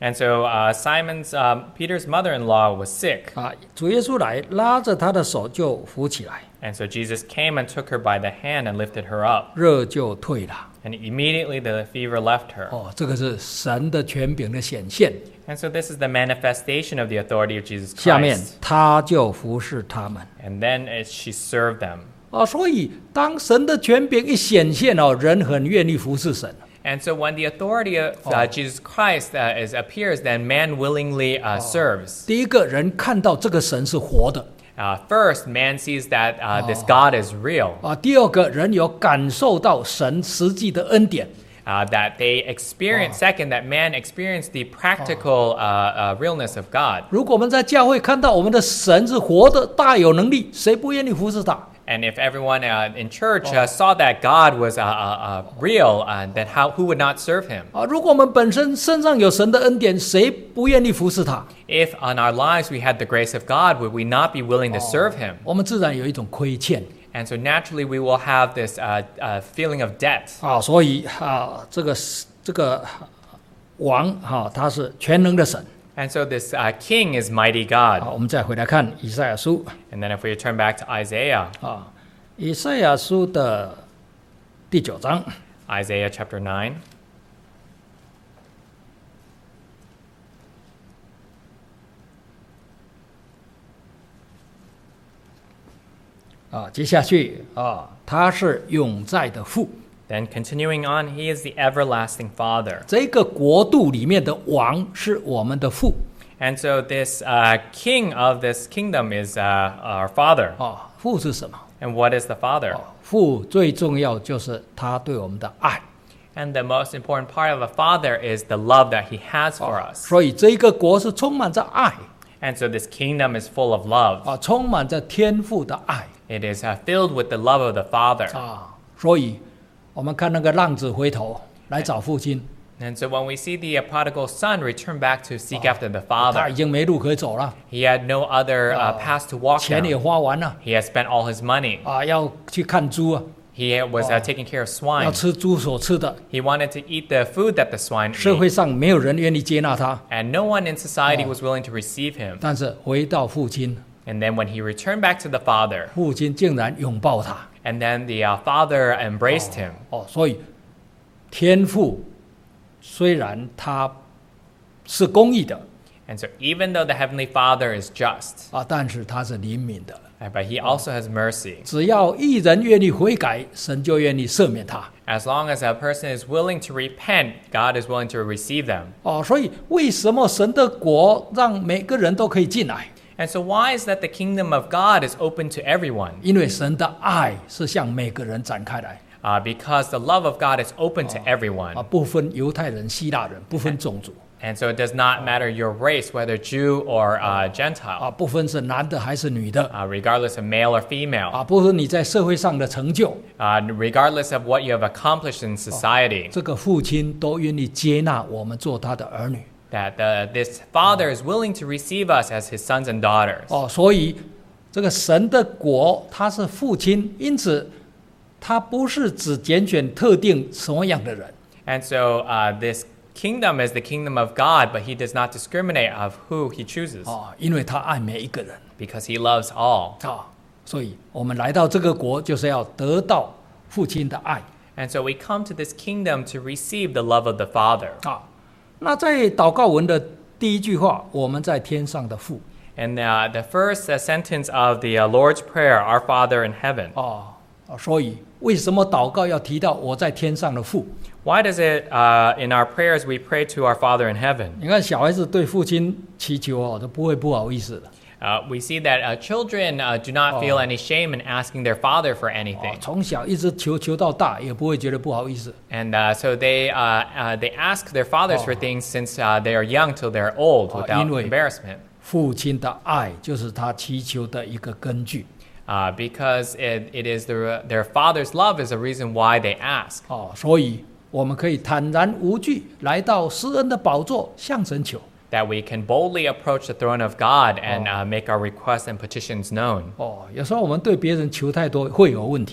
[SPEAKER 2] And so uh, Simon's um, Peter's mother-in-law was sick,
[SPEAKER 1] 啊，主耶稣来拉着他的手就扶起来，
[SPEAKER 2] and so Jesus came and took her by the hand and lifted her up,
[SPEAKER 1] 热就退了。
[SPEAKER 2] and immediately the fever left her.
[SPEAKER 1] 哦，这个是神的权柄的显现。
[SPEAKER 2] And so this is the manifestation of the authority of Jesus
[SPEAKER 1] 下面
[SPEAKER 2] Christ.
[SPEAKER 1] 他就服侍他们。
[SPEAKER 2] And then it, she served them.
[SPEAKER 1] 哦，所以当神的权柄一显现哦，人很愿意服侍神。
[SPEAKER 2] And so when the authority of uh, Jesus Christ uh, is, appears, then man willingly uh, serves.
[SPEAKER 1] 第一个人看到这个神是活的
[SPEAKER 2] Uh, first, man sees that uh, this God is real,
[SPEAKER 1] 啊，第二个人有感受到神实际的恩典
[SPEAKER 2] uh, that they experience. Second, that man experienced the practical uh, uh, realness of God.
[SPEAKER 1] 如果我们在教会看到我们的神是活的、大有能力，谁不愿意服侍他？
[SPEAKER 2] And if everyone uh, in church uh, saw that God was uh, uh, uh, real, uh, then how, who would not serve him?
[SPEAKER 1] 啊，如果我们本身身上有神的恩典，谁不愿意服侍他？
[SPEAKER 2] If on our lives we had the grace of God, would we not be willing to serve him?
[SPEAKER 1] 我们自然有一种亏欠
[SPEAKER 2] And so naturally we will have this uh, uh, feeling of debt.
[SPEAKER 1] 啊，所以啊，这个这个王哈、他是全能的神。
[SPEAKER 2] And so this uh, king is mighty God.
[SPEAKER 1] 好，我们再回来看以赛亚书
[SPEAKER 2] And then if we turn back to Isaiah,
[SPEAKER 1] 啊，以赛亚书的第九章
[SPEAKER 2] Isaiah chapter nine,
[SPEAKER 1] 啊，接下去啊，他是永在的父，
[SPEAKER 2] then continuing on, he is the everlasting Father.
[SPEAKER 1] 这个国度里面的王是我们的父
[SPEAKER 2] And so this uh, king of this kingdom is uh, our Father.
[SPEAKER 1] 啊，父是什么？
[SPEAKER 2] And what is the Father?
[SPEAKER 1] 父最重要就是他对我们的爱，
[SPEAKER 2] And the most important part of a father is the love that he has for us.
[SPEAKER 1] 所以这个国是充满着爱
[SPEAKER 2] And so this kingdom is full of love.
[SPEAKER 1] 啊，充满着天父的爱
[SPEAKER 2] It is uh, filled with the love of the Father.
[SPEAKER 1] 啊，所以我们看那个浪子回头来找父亲，
[SPEAKER 2] And so when we see the uh, prodigal son return back to seek after the
[SPEAKER 1] 他
[SPEAKER 2] Father,
[SPEAKER 1] 已经没路可以走了，
[SPEAKER 2] he had no other uh, path to walk
[SPEAKER 1] 钱也
[SPEAKER 2] down.
[SPEAKER 1] 花完了
[SPEAKER 2] He had spent all his money.
[SPEAKER 1] 啊，要去看猪啊，
[SPEAKER 2] He was uh, taking care of
[SPEAKER 1] 要
[SPEAKER 2] swine.
[SPEAKER 1] 吃猪所吃的，
[SPEAKER 2] He wanted to eat the food that the swine
[SPEAKER 1] 社
[SPEAKER 2] ate.
[SPEAKER 1] 会上没有人愿意接纳他，
[SPEAKER 2] And no one in society was willing to receive him.
[SPEAKER 1] 但是回到父亲，
[SPEAKER 2] And then when he returned back to the Father,
[SPEAKER 1] 父亲竟然拥抱他
[SPEAKER 2] and then the uh, Father embraced him.
[SPEAKER 1] 哦，所以天父虽然他是公义的
[SPEAKER 2] And so even though the Heavenly Father is just,
[SPEAKER 1] 啊，但是他是怜悯的，
[SPEAKER 2] uh, but he also has mercy.
[SPEAKER 1] 只要一人愿意悔改，神就愿意赦免他
[SPEAKER 2] As long as a person is willing to repent, God is willing to receive them.
[SPEAKER 1] 哦。所以为什么神的国让每个人都可以进来？
[SPEAKER 2] And so why is that the kingdom of God is open to everyone?
[SPEAKER 1] 因为神的爱是向每个人展开来
[SPEAKER 2] Uh, because the love of God is open to everyone.
[SPEAKER 1] 啊，不分犹太人、希腊人，不分种族
[SPEAKER 2] And so it does not matter your race, whether Jew or uh, Gentile,
[SPEAKER 1] 啊，不分是男的还是女的
[SPEAKER 2] uh, regardless of male or female,
[SPEAKER 1] 啊，不分你在社会上的成就，
[SPEAKER 2] uh, regardless of what you have accomplished in society,
[SPEAKER 1] 这个父亲都愿意接纳我们做他的儿女
[SPEAKER 2] that the, this Father is willing to receive us as his sons and daughters.
[SPEAKER 1] 哦。所以这个神的国他是父亲，因此他不是只拣选特定什么样的人
[SPEAKER 2] And so uh, this kingdom is the kingdom of God, but he does not discriminate of who he chooses
[SPEAKER 1] 啊，因为他爱每一个人
[SPEAKER 2] because he loves all.
[SPEAKER 1] 啊。所以我们来到这个国，就是要得到父亲的爱
[SPEAKER 2] And so we come to this kingdom to receive the love of the Father.
[SPEAKER 1] 啊。那在祷告文的第一句话，我们在天上的父
[SPEAKER 2] And uh, the first uh, sentence of the uh, Lord's Prayer, Our Father in heaven.
[SPEAKER 1] 啊啊，所以为什么祷告要提到我在天上的父？
[SPEAKER 2] Why does it, uh, in our prayers, we pray to our Father in heaven?
[SPEAKER 1] 你看小孩子对父亲祈求哦，都不会不好意思的。
[SPEAKER 2] Uh, we see that uh, children uh, do not feel any shame in asking their father for
[SPEAKER 1] 哦
[SPEAKER 2] anything.
[SPEAKER 1] 从小一直求求到大，也不会觉得不好意思。
[SPEAKER 2] And uh, so they, uh, uh, they ask their fathers for things since uh, they are young till they're old without
[SPEAKER 1] 因为
[SPEAKER 2] embarrassment.
[SPEAKER 1] 父亲的爱就是他祈求的一个根据
[SPEAKER 2] Uh, because it, it is the, their father's love is the reason why they ask.
[SPEAKER 1] 哦，所以我们可以坦然无惧来到施恩的宝座，向神求。
[SPEAKER 2] That we can boldly approach the throne of God and uh, make our requests and petitions known.
[SPEAKER 1] 哦，有时候我们对别人求太多会有问题的。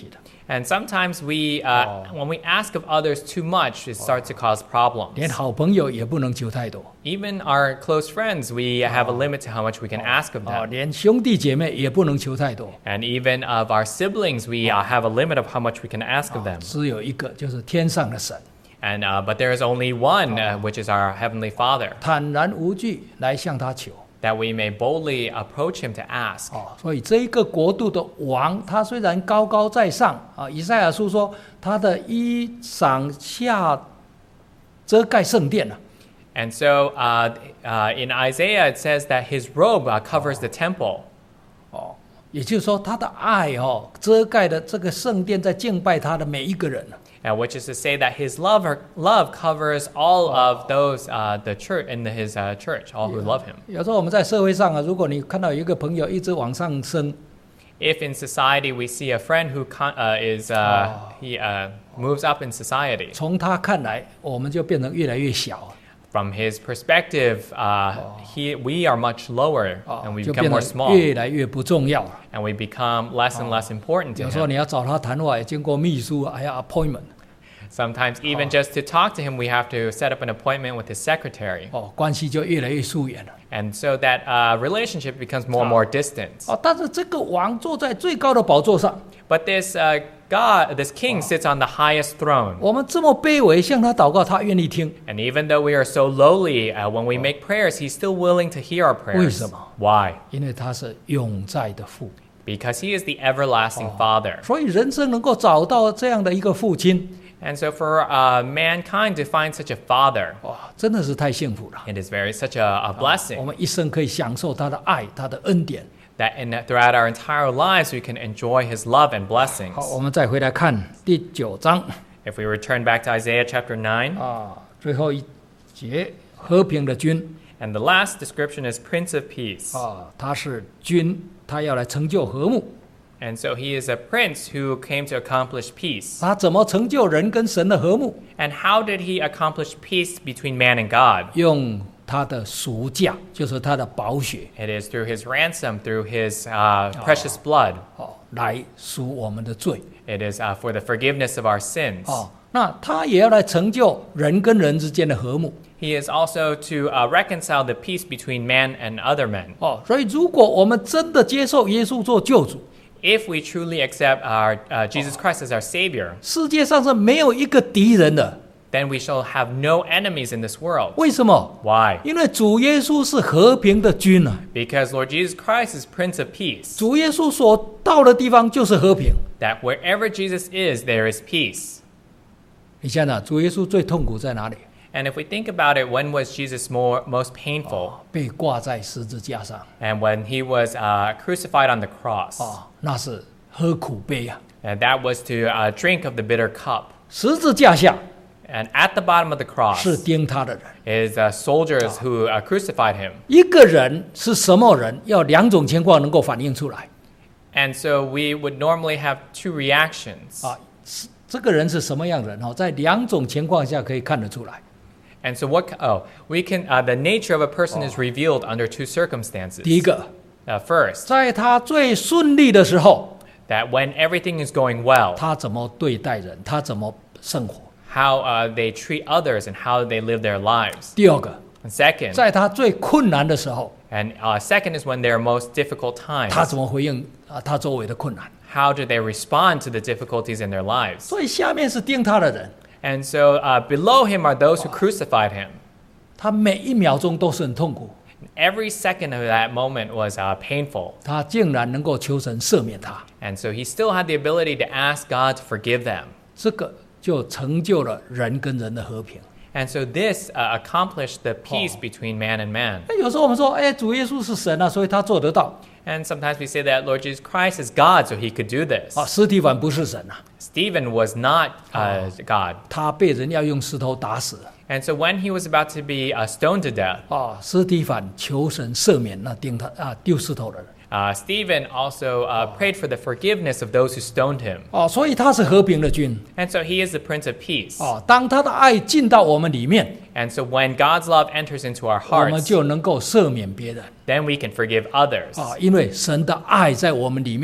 [SPEAKER 2] And sometimes we, uh, when we ask of others too much, it starts to cause problems.
[SPEAKER 1] 连好朋友也不能求太多，
[SPEAKER 2] Even our close friends, we have a limit to how much we can ask of
[SPEAKER 1] 哦，
[SPEAKER 2] them.
[SPEAKER 1] 连兄弟姐妹也不能求太多。
[SPEAKER 2] And even of our siblings, we uh, have a limit of how much we can ask of them.
[SPEAKER 1] 只有一个，就是天上的神，
[SPEAKER 2] And uh, but there is only one, uh, which is our heavenly Father,
[SPEAKER 1] 坦然无惧来向他求。
[SPEAKER 2] that we may boldly approach Him to ask.
[SPEAKER 1] 哦，所以这一个国度的王，他虽然高高在上啊，以赛亚书说他的衣裳下遮盖圣殿了。
[SPEAKER 2] And so uh, uh, in Isaiah, it says that His robe uh, covers the temple.
[SPEAKER 1] 哦，也就是说他的爱哦，遮盖了这个圣殿，在敬拜他的每一个人。
[SPEAKER 2] Uh, which is to say that His love, love covers all of those uh, the church in the, His uh, church, all who love Him.
[SPEAKER 1] 有时候我们在社会上啊，如果你看到有一个朋友一直往上升，
[SPEAKER 2] If in society we see a friend who con- uh, is uh, he uh, moves up in society,
[SPEAKER 1] 从他看来，我们就变成越来越小，
[SPEAKER 2] from his perspective, uh, he we are much lower
[SPEAKER 1] 啊
[SPEAKER 2] and，we
[SPEAKER 1] 就
[SPEAKER 2] become
[SPEAKER 1] 变
[SPEAKER 2] more
[SPEAKER 1] 得
[SPEAKER 2] small,
[SPEAKER 1] 越来越不重要了。
[SPEAKER 2] and we become less and less important to
[SPEAKER 1] 有时候
[SPEAKER 2] him.
[SPEAKER 1] 你要找他谈话，也经过秘书，还要 appointment，
[SPEAKER 2] Sometimes even just to talk to him, we have to set up an appointment with his secretary,
[SPEAKER 1] 哦，关系就越来越疏远了。
[SPEAKER 2] and so that uh, relationship becomes more and more distant.
[SPEAKER 1] 哦，但是这个王坐在最高的宝座上，
[SPEAKER 2] But this uh, God, this King, sits on the highest throne.
[SPEAKER 1] 我们这么卑微向他祷告，他愿意听。
[SPEAKER 2] And even though we are so lowly, uh, when we make prayers, He's still willing to hear our prayers.
[SPEAKER 1] 为什么？
[SPEAKER 2] Why?
[SPEAKER 1] 因为他是永在的父，
[SPEAKER 2] Because He is the everlasting Father.
[SPEAKER 1] 所以人生能够找到这样的一个父亲，
[SPEAKER 2] And so for uh, mankind to find such a Father,
[SPEAKER 1] 哇，真的是太幸福了。
[SPEAKER 2] it is very such a, a
[SPEAKER 1] 我
[SPEAKER 2] blessing
[SPEAKER 1] 们一生可以享受他的爱，他的恩典。
[SPEAKER 2] that in, throughout our entire lives we can enjoy His love and blessings.
[SPEAKER 1] 好，我们再回来看第九章
[SPEAKER 2] If we return back to Isaiah chapter nine,
[SPEAKER 1] 啊，最后一节，和平的君
[SPEAKER 2] and the last description is Prince of Peace.
[SPEAKER 1] 啊，他是君，他要来成就和睦。
[SPEAKER 2] And so He is a prince who came to accomplish peace.
[SPEAKER 1] 他怎么成就人跟神的和睦？
[SPEAKER 2] And how did He accomplish peace between man and God?
[SPEAKER 1] 用他的赎价，就是他的宝血
[SPEAKER 2] It is through His ransom, through His uh, precious blood.
[SPEAKER 1] 哦，来赎我们的罪
[SPEAKER 2] It is uh, for the forgiveness of our sins.
[SPEAKER 1] 哦。那他也要来成就人跟人之间的和睦
[SPEAKER 2] He is also to uh, reconcile the peace between man and other men.
[SPEAKER 1] 哦。所以，如果我们真的接受耶稣做救主，
[SPEAKER 2] If we truly accept our uh, Jesus Christ as our Savior,
[SPEAKER 1] 世界上是没有一个敌人的。
[SPEAKER 2] then we shall have no enemies in this world.
[SPEAKER 1] 为什么？
[SPEAKER 2] Why?
[SPEAKER 1] 因为主耶稣是和平的君啊。
[SPEAKER 2] Because Lord Jesus Christ is Prince of Peace.
[SPEAKER 1] 主耶稣所到的地方就是和平。
[SPEAKER 2] That wherever Jesus is, there is peace.
[SPEAKER 1] 你想想，主耶稣最痛苦在哪里？
[SPEAKER 2] And if we think about it, when was Jesus more most painful?
[SPEAKER 1] 被挂在十字架上
[SPEAKER 2] And when He was uh, crucified on the cross.
[SPEAKER 1] 啊，那是喝苦杯啊。
[SPEAKER 2] And that was to uh, drink of the bitter cup.
[SPEAKER 1] 十字架下
[SPEAKER 2] And at the bottom of the cross
[SPEAKER 1] 是钉他的人。
[SPEAKER 2] is uh, soldiers who uh, crucified Him.
[SPEAKER 1] 一个人是什么人？要两种情况能够反映出来
[SPEAKER 2] And so we would normally have two reactions.
[SPEAKER 1] 啊。是这个人是什么样的人？哦，在两种情况下可以看得出来。
[SPEAKER 2] And so what? Oh, we can. Uh, the nature of a person is revealed under two circumstances.
[SPEAKER 1] 第一个，
[SPEAKER 2] Uh, first,
[SPEAKER 1] 在他最顺利的时候，
[SPEAKER 2] that when everything is going well,
[SPEAKER 1] 他怎么对待人？他怎么生活？
[SPEAKER 2] how uh, they treat others and how they live their lives.
[SPEAKER 1] 第二个，
[SPEAKER 2] And second,
[SPEAKER 1] 在他最困难的时候，
[SPEAKER 2] and uh, second is when there are most difficult
[SPEAKER 1] 他
[SPEAKER 2] times.
[SPEAKER 1] 怎么回应啊？他周围的困难？
[SPEAKER 2] How do they respond to the difficulties in their lives?
[SPEAKER 1] 所以下面是钉他的人，
[SPEAKER 2] And so uh, below him are those who crucified him.
[SPEAKER 1] 他每一秒钟都是很痛苦，
[SPEAKER 2] Every second of that moment was uh, painful.
[SPEAKER 1] 他竟然能够求神赦免他，
[SPEAKER 2] And so he still had the ability to ask God to forgive them.
[SPEAKER 1] 这个就成就了人跟人的和平。
[SPEAKER 2] And so this uh, accomplished the peace between man and man.
[SPEAKER 1] 那有时候我们说，哎，主耶稣是神啊，所以他做得到
[SPEAKER 2] And sometimes we say that Lord Jesus Christ is God, so he could do this.
[SPEAKER 1] 啊。司提反不是神啊，
[SPEAKER 2] Stephen was not uh, God.
[SPEAKER 1] 他被人要用石头打死
[SPEAKER 2] And so when he was about to be uh, stoned to death,
[SPEAKER 1] 啊。司提反求神赦免那钉他啊丢石头的人
[SPEAKER 2] uh, Stephen also uh, prayed for the forgiveness of those who stoned him.
[SPEAKER 1] 啊，所以他是和平的君
[SPEAKER 2] And so he is the Prince of Peace.
[SPEAKER 1] 啊。当他的爱进到我们里面，
[SPEAKER 2] And so when God's love enters into our
[SPEAKER 1] 我们
[SPEAKER 2] hearts,
[SPEAKER 1] 就能够赦免别人
[SPEAKER 2] then we can forgive others.
[SPEAKER 1] 啊，因为神的爱在我们里面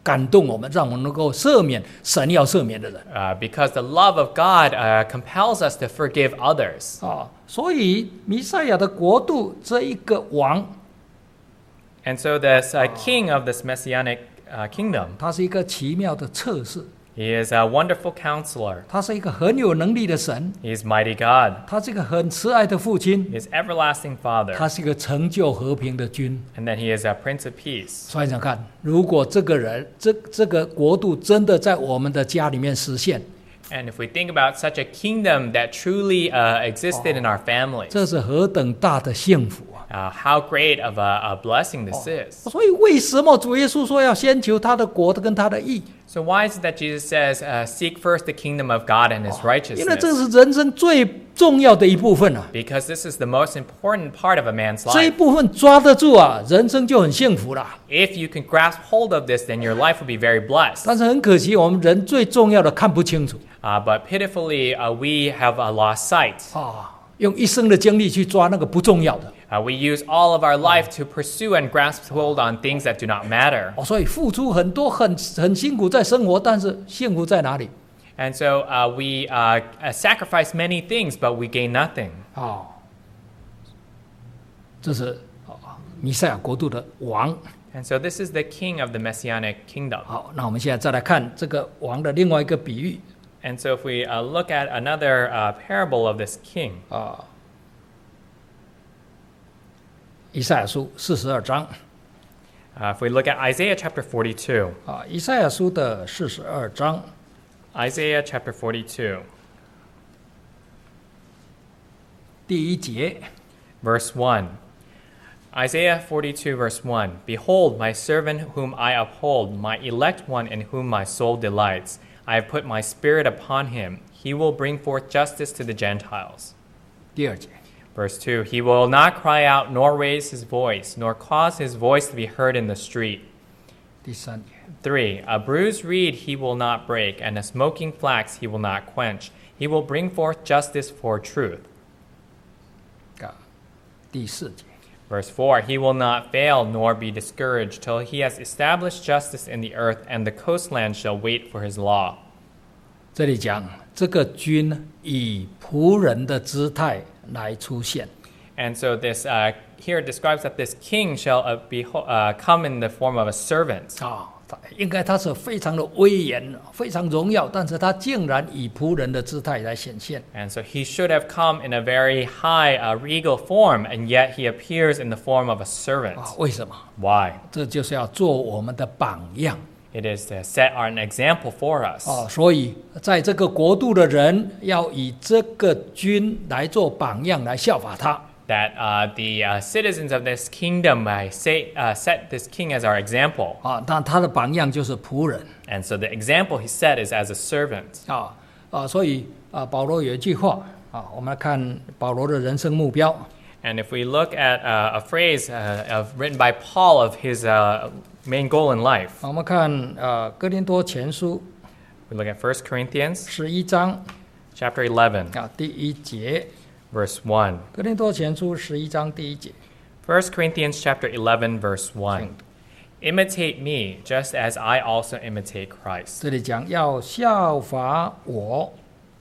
[SPEAKER 1] 感动我们，让我们能够赦免神要赦免的人
[SPEAKER 2] uh, because the love of God uh, compels us to forgive others.
[SPEAKER 1] 啊。所以弥赛亚的国度这一个王，
[SPEAKER 2] And so this uh, king of this messianic uh, kingdom,
[SPEAKER 1] 他是一个奇妙的策士，
[SPEAKER 2] he is a wonderful counselor.
[SPEAKER 1] 他是一个很有能力的神，
[SPEAKER 2] He is mighty God.
[SPEAKER 1] 他是一个很慈爱的父亲，
[SPEAKER 2] He is everlasting Father.
[SPEAKER 1] 他是一个成就和平的君。
[SPEAKER 2] And then he is a Prince of Peace.
[SPEAKER 1] 想想看，如果这个人这这个国度真的在我们的家里面实现，
[SPEAKER 2] And if we think about such a kingdom that truly uh, existed in our families,
[SPEAKER 1] 这是何等大的幸福啊！
[SPEAKER 2] uh, how great of a, a blessing this is.
[SPEAKER 1] 所以为什么主耶稣说要先求他的国跟他的义？
[SPEAKER 2] So why is it that Jesus says, uh, seek first the kingdom of God and his
[SPEAKER 1] 因为这
[SPEAKER 2] righteousness?
[SPEAKER 1] 是人生最重要的一部分啊！
[SPEAKER 2] Because this is the most important part of a man's
[SPEAKER 1] 这一
[SPEAKER 2] life.
[SPEAKER 1] 部分抓得住啊，人生就很幸福了。
[SPEAKER 2] If you can grasp hold of this, then your life will be very blessed.
[SPEAKER 1] 但是很可惜，我们人最重要的看不清楚
[SPEAKER 2] Uh, but pitifully, uh, we have uh, lost sight.
[SPEAKER 1] 啊，用一生的精力去抓那个不重要的
[SPEAKER 2] Uh, we use all of our life to pursue and grasp hold on things that do not matter.
[SPEAKER 1] 哦，所以付出很多，很很辛苦在生活，但是幸福在哪里？
[SPEAKER 2] And so uh, we uh, uh, sacrifice many things, but we gain nothing.
[SPEAKER 1] 哦，这是啊弥赛亚国度的王。
[SPEAKER 2] And so this is the king of the messianic kingdom.
[SPEAKER 1] 好，那我们现在再来看这个王的另外一个比喻
[SPEAKER 2] And so if we uh, look at another uh, parable of this king,
[SPEAKER 1] 啊，以赛亚书四十二章
[SPEAKER 2] uh, if we look at Isaiah chapter forty-two,
[SPEAKER 1] 啊，以赛亚书的四十二章
[SPEAKER 2] Isaiah chapter forty-two,
[SPEAKER 1] 第一节
[SPEAKER 2] verse one. Isaiah forty-two, verse one. Behold, my servant whom I uphold, my elect one in whom my soul delights. I have put my spirit upon him. He will bring forth justice to the Gentiles.
[SPEAKER 1] 第二节
[SPEAKER 2] Verse two. He will not cry out, nor raise his voice, nor cause his voice to be heard in the street.
[SPEAKER 1] 第三节
[SPEAKER 2] three. A bruised reed he will not break, and a smoking flax he will not quench. He will bring forth justice for truth.
[SPEAKER 1] 啊，第四节
[SPEAKER 2] Verse four. He will not fail nor be discouraged till he has established justice in the earth, and the coastland shall wait for his law.
[SPEAKER 1] 这里讲这个君以仆人的姿态来出现
[SPEAKER 2] And so this uh, here describes that this king shall uh, be, uh, come in the form of a servant.
[SPEAKER 1] 啊，他应该他是非常的威严，非常荣耀，但是他竟然以仆人的姿态来显现。
[SPEAKER 2] And so he should have come in a very high uh, regal form, and yet he appears in the form of a servant.
[SPEAKER 1] 啊，为什么？
[SPEAKER 2] Why?
[SPEAKER 1] 这就是要做我们的榜样
[SPEAKER 2] It is to set an example for us.
[SPEAKER 1] 啊！所以在这个国度的人要以这个君来做榜样，来效法他。
[SPEAKER 2] That uh, the uh, citizens of this kingdom uh, say, uh, set this king as our example.
[SPEAKER 1] 啊，但他的榜样就是仆人
[SPEAKER 2] And so the example he set is as a servant.
[SPEAKER 1] 啊啊！所以啊，保罗有一句话啊，我们来看保罗的人生目标。
[SPEAKER 2] And if we look at uh, a phrase uh, of, written by Paul of his uh, main goal in life,
[SPEAKER 1] 我们看呃哥林多前书
[SPEAKER 2] we look at First Corinthians
[SPEAKER 1] 十一章
[SPEAKER 2] chapter eleven,
[SPEAKER 1] 啊第一节，
[SPEAKER 2] verse one.
[SPEAKER 1] 哥林多前书十一章第一节。
[SPEAKER 2] First Corinthians chapter eleven, verse one. Imitate me, just as I also imitate Christ.
[SPEAKER 1] 这里讲要效法我，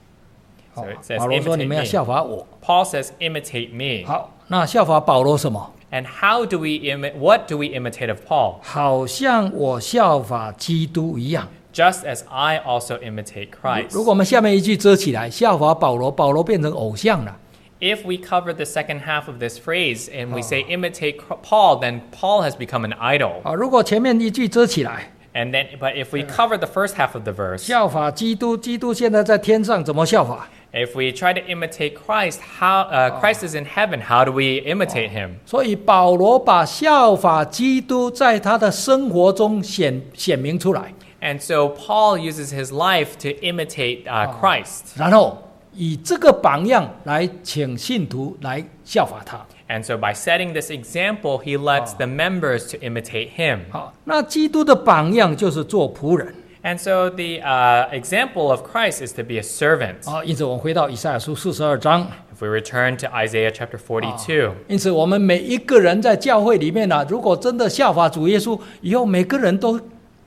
[SPEAKER 2] So
[SPEAKER 1] 好
[SPEAKER 2] it says
[SPEAKER 1] 保罗说
[SPEAKER 2] imitate
[SPEAKER 1] 你们要
[SPEAKER 2] me.
[SPEAKER 1] 效法我。
[SPEAKER 2] Paul says, imitate me.
[SPEAKER 1] 好，那效法保罗什么？
[SPEAKER 2] And how do we imi- what do we imitate of Paul?
[SPEAKER 1] 好像我效法基督一样。
[SPEAKER 2] Just as I also imitate Christ.
[SPEAKER 1] 如果我们下面一句遮起来，效法保罗，保罗变成偶像了。
[SPEAKER 2] If we cover the second half of this phrase and we say imitate Paul, then Paul has become an idol.
[SPEAKER 1] 啊，如果前面一句遮起来，
[SPEAKER 2] And then, but if we cover the first half of the verse,
[SPEAKER 1] 效法基督，基督现在在天上，怎么效法？
[SPEAKER 2] if we try to imitate Christ, how uh, Christ is in heaven, how do we imitate him?
[SPEAKER 1] 所以保罗把效法基督在他的生活中显显明出来，
[SPEAKER 2] And so Paul uses his life to imitate uh, Christ.
[SPEAKER 1] 然后以这个榜样来请信徒来效法他。
[SPEAKER 2] And so by setting this example, he lets the members to imitate him.
[SPEAKER 1] 好，那基督的榜样就是做仆人
[SPEAKER 2] And so the uh, example of Christ is to be a servant.
[SPEAKER 1] 啊。因此，我们回到以赛亚书四十二章。
[SPEAKER 2] If we return to Isaiah chapter forty-two,
[SPEAKER 1] 因此，我们每一个人在教会里面呢、啊，如果真的效法主耶稣，以后每个人都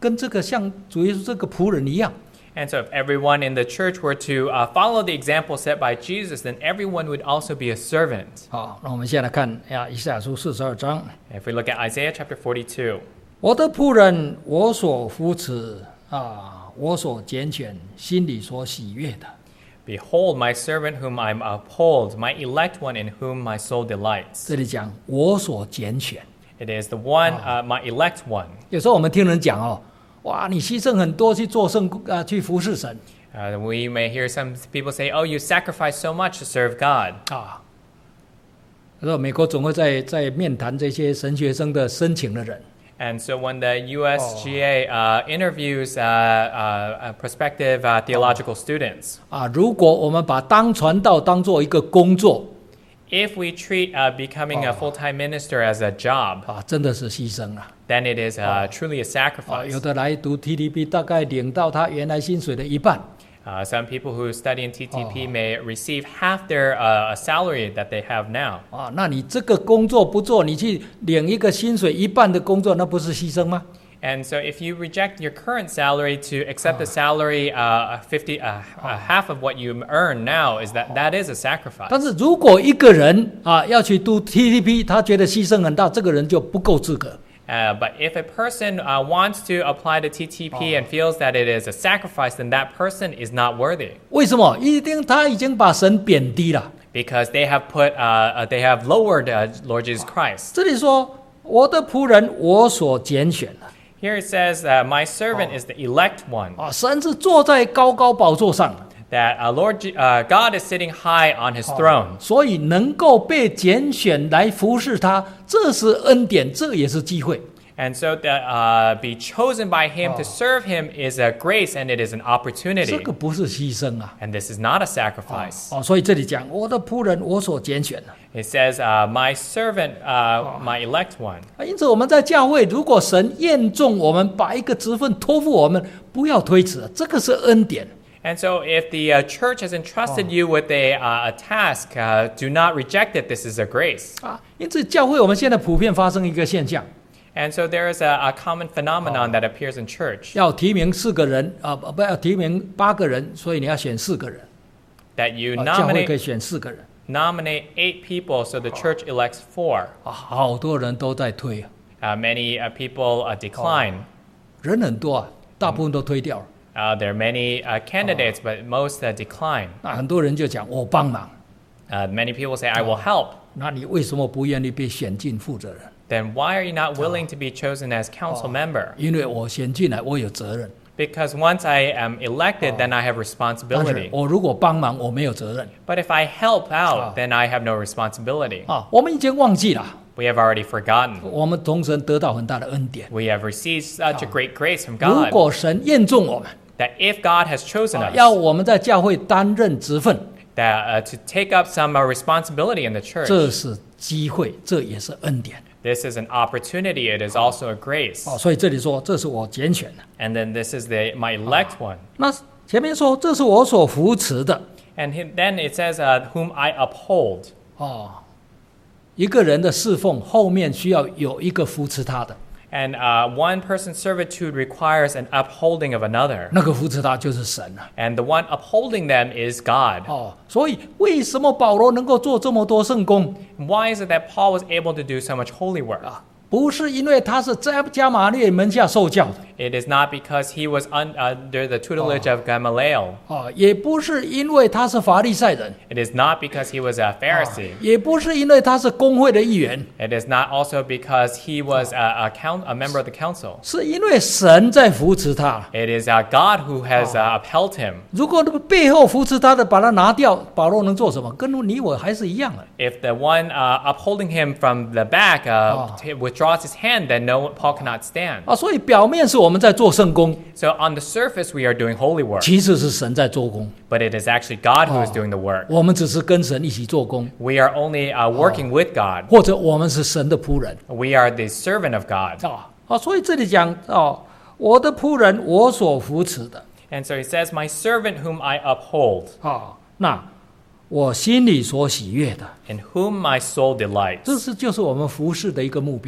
[SPEAKER 1] 跟这个像主耶稣这个仆人一样。
[SPEAKER 2] And so if everyone in the church were to uh, follow the example set by Jesus, then everyone would also be a servant.
[SPEAKER 1] 好，那我们现在看呀，以赛亚书四十二章，
[SPEAKER 2] If we look at Isaiah chapter forty-two,
[SPEAKER 1] 我的仆人，我所扶持啊，我所拣选，心里所喜悦的。
[SPEAKER 2] behold my servant whom I uphold, my elect one in whom my soul delights.
[SPEAKER 1] 这里讲我所拣选，
[SPEAKER 2] It is the one, uh, my elect one.
[SPEAKER 1] 有时候我们听人讲哦，哇，你牺牲很多去做圣啊，去服侍神
[SPEAKER 2] Uh, we may hear some people say, oh, you sacrifice so much to serve God.
[SPEAKER 1] 啊。说美国总会在在面谈这些神学生的申请的人，
[SPEAKER 2] And so when the U S G A uh, interviews uh, uh, uh, prospective uh, theological students,
[SPEAKER 1] 啊，如果我们把当传道当做一个工作
[SPEAKER 2] if we treat uh, becoming a full-time minister as a job,
[SPEAKER 1] 啊，真的是牺牲啊！
[SPEAKER 2] then it is uh, truly a
[SPEAKER 1] 啊，
[SPEAKER 2] sacrifice.
[SPEAKER 1] 有的来读 T D P， 大概领到他原来薪水的一半
[SPEAKER 2] Uh, some people who study in T T P may receive half their uh, salary that they have now.
[SPEAKER 1] 啊，那你这个工作不做，你去领一个薪水一半的工作，那不是牺牲吗？
[SPEAKER 2] And so if you reject your current salary to accept the salary uh, fifty, uh, uh, half of what you earn now, is that that is a sacrifice.
[SPEAKER 1] 但是如果一个人啊要去读 T D P， 他觉得牺牲很大，这个人就不够资格。
[SPEAKER 2] Uh, but if a person uh, wants to apply to T T P and feels that it is a sacrifice, then that person is not worthy
[SPEAKER 1] 为什么？一定他已经把神贬低了。
[SPEAKER 2] because they have put, uh, uh, they have lowered uh, Lord Jesus Christ.
[SPEAKER 1] 这里说我的仆人，我所拣选的
[SPEAKER 2] Here it says, uh, "My servant is the elect one."
[SPEAKER 1] 啊，神是坐在高高宝座上，
[SPEAKER 2] That uh, Lord, Je- uh, God is sitting high on His throne,
[SPEAKER 1] 所以能够被拣选来服侍他，这是恩典，这也是机会。
[SPEAKER 2] and so that uh, be chosen by Him to serve Him is a grace, and it is an
[SPEAKER 1] 这
[SPEAKER 2] opportunity.
[SPEAKER 1] 个不是牺牲啊！
[SPEAKER 2] And this is not a sacrifice.
[SPEAKER 1] 哦，所以这里讲我的仆人，我所拣选的。
[SPEAKER 2] It says, uh, "My servant, uh, my elect one."
[SPEAKER 1] 啊，因此我们在教会，如果神验中我们，把一个职分托付我们，不要推辞，这个是恩典。
[SPEAKER 2] And so, if the uh, church has entrusted you with a, uh, a task, uh, do not reject it. This is a grace.
[SPEAKER 1] 啊，因此教会我们现在普遍发生一个现象，
[SPEAKER 2] And so, there is a, a common phenomenon that appears in church
[SPEAKER 1] 要提名四个人啊，不不要提名八个人，所以你要选四个人。
[SPEAKER 2] that you
[SPEAKER 1] 啊，教会可以
[SPEAKER 2] nominate
[SPEAKER 1] 选四个人
[SPEAKER 2] nominate eight people, so the church elects four.
[SPEAKER 1] 啊，好多人都在推啊，
[SPEAKER 2] Uh, many uh, people uh, decline.
[SPEAKER 1] 人很多啊，大部分都推掉了。
[SPEAKER 2] Uh, there are many uh, candidates, but most uh, decline.
[SPEAKER 1] 那很多人就讲我帮忙，
[SPEAKER 2] Uh, many people say, "I will help."
[SPEAKER 1] 那你为什么不愿意被选进负责人？
[SPEAKER 2] Then why are you not willing to be chosen as council member?
[SPEAKER 1] 因为我选进来，我有责任。
[SPEAKER 2] Because once I am elected, then I have
[SPEAKER 1] 但是
[SPEAKER 2] responsibility.
[SPEAKER 1] 我如果帮忙，我没有责任
[SPEAKER 2] But if I help out, then I have no responsibility.
[SPEAKER 1] 啊。我们已经忘记了，
[SPEAKER 2] We have already forgotten.
[SPEAKER 1] 我们从神得到很大的恩典。
[SPEAKER 2] We have received such a great grace from
[SPEAKER 1] 如
[SPEAKER 2] God
[SPEAKER 1] 果神验中我们，
[SPEAKER 2] that if God has chosen
[SPEAKER 1] 啊要
[SPEAKER 2] us,
[SPEAKER 1] 我们在教会担任职分，
[SPEAKER 2] that uh, to take up some uh, responsibility in the
[SPEAKER 1] 这
[SPEAKER 2] church,
[SPEAKER 1] 是机会，这也是恩典
[SPEAKER 2] this is an opportunity. It is also a grace.
[SPEAKER 1] 啊。所以这里说，这是我拣选的。
[SPEAKER 2] And then this is the my elect one.
[SPEAKER 1] 那前面说，这是我所扶持的
[SPEAKER 2] And he- then it says, uh, whom I uphold.
[SPEAKER 1] 哦。一个人的侍奉后面需要有一个扶持他的，
[SPEAKER 2] And uh, one person's servitude requires an upholding of another.
[SPEAKER 1] 那个扶持他就是神啊。
[SPEAKER 2] And the one upholding them is God.
[SPEAKER 1] 哦，所以为什么保罗能够做这么多圣工？
[SPEAKER 2] Why is it that Paul was able to do so much holy work?
[SPEAKER 1] 不是因为他是在加马列门下受教的
[SPEAKER 2] It is not because he was un- under the tutelage of Gamaliel.
[SPEAKER 1] 啊，也不是因为他是法利赛人，
[SPEAKER 2] It is not because he was a Pharisee.
[SPEAKER 1] 也不是因为他是公会的一员，
[SPEAKER 2] It is not also because he was a, a, count, a member of the council.
[SPEAKER 1] 是因为神在扶持他。
[SPEAKER 2] It is uh, God who has uh, upheld him.
[SPEAKER 1] 如果那个背后扶持他的把他拿掉，保罗能做什么？跟你我还是一样的。
[SPEAKER 2] If the one uh, upholding him from the back uh,
[SPEAKER 1] Oh.
[SPEAKER 2] t- withdraws his hand, then no Paul cannot stand.
[SPEAKER 1] 啊，所以表面是我们在做圣工，
[SPEAKER 2] So on the surface, we are doing holy work,
[SPEAKER 1] 其实是神在做工，
[SPEAKER 2] but it is actually God who is doing the work.
[SPEAKER 1] 我们只是跟神一起做工，
[SPEAKER 2] We are only uh, working with God.
[SPEAKER 1] 或者我们是神的仆人
[SPEAKER 2] We are the servant of God.
[SPEAKER 1] 啊啊，所以这里讲哦，我的仆人，我所扶持的
[SPEAKER 2] And so he says, "My servant whom I uphold,
[SPEAKER 1] 啊，那我心里所喜悦的，
[SPEAKER 2] in whom my soul delights."
[SPEAKER 1] 这是就是我们服侍的一个目标。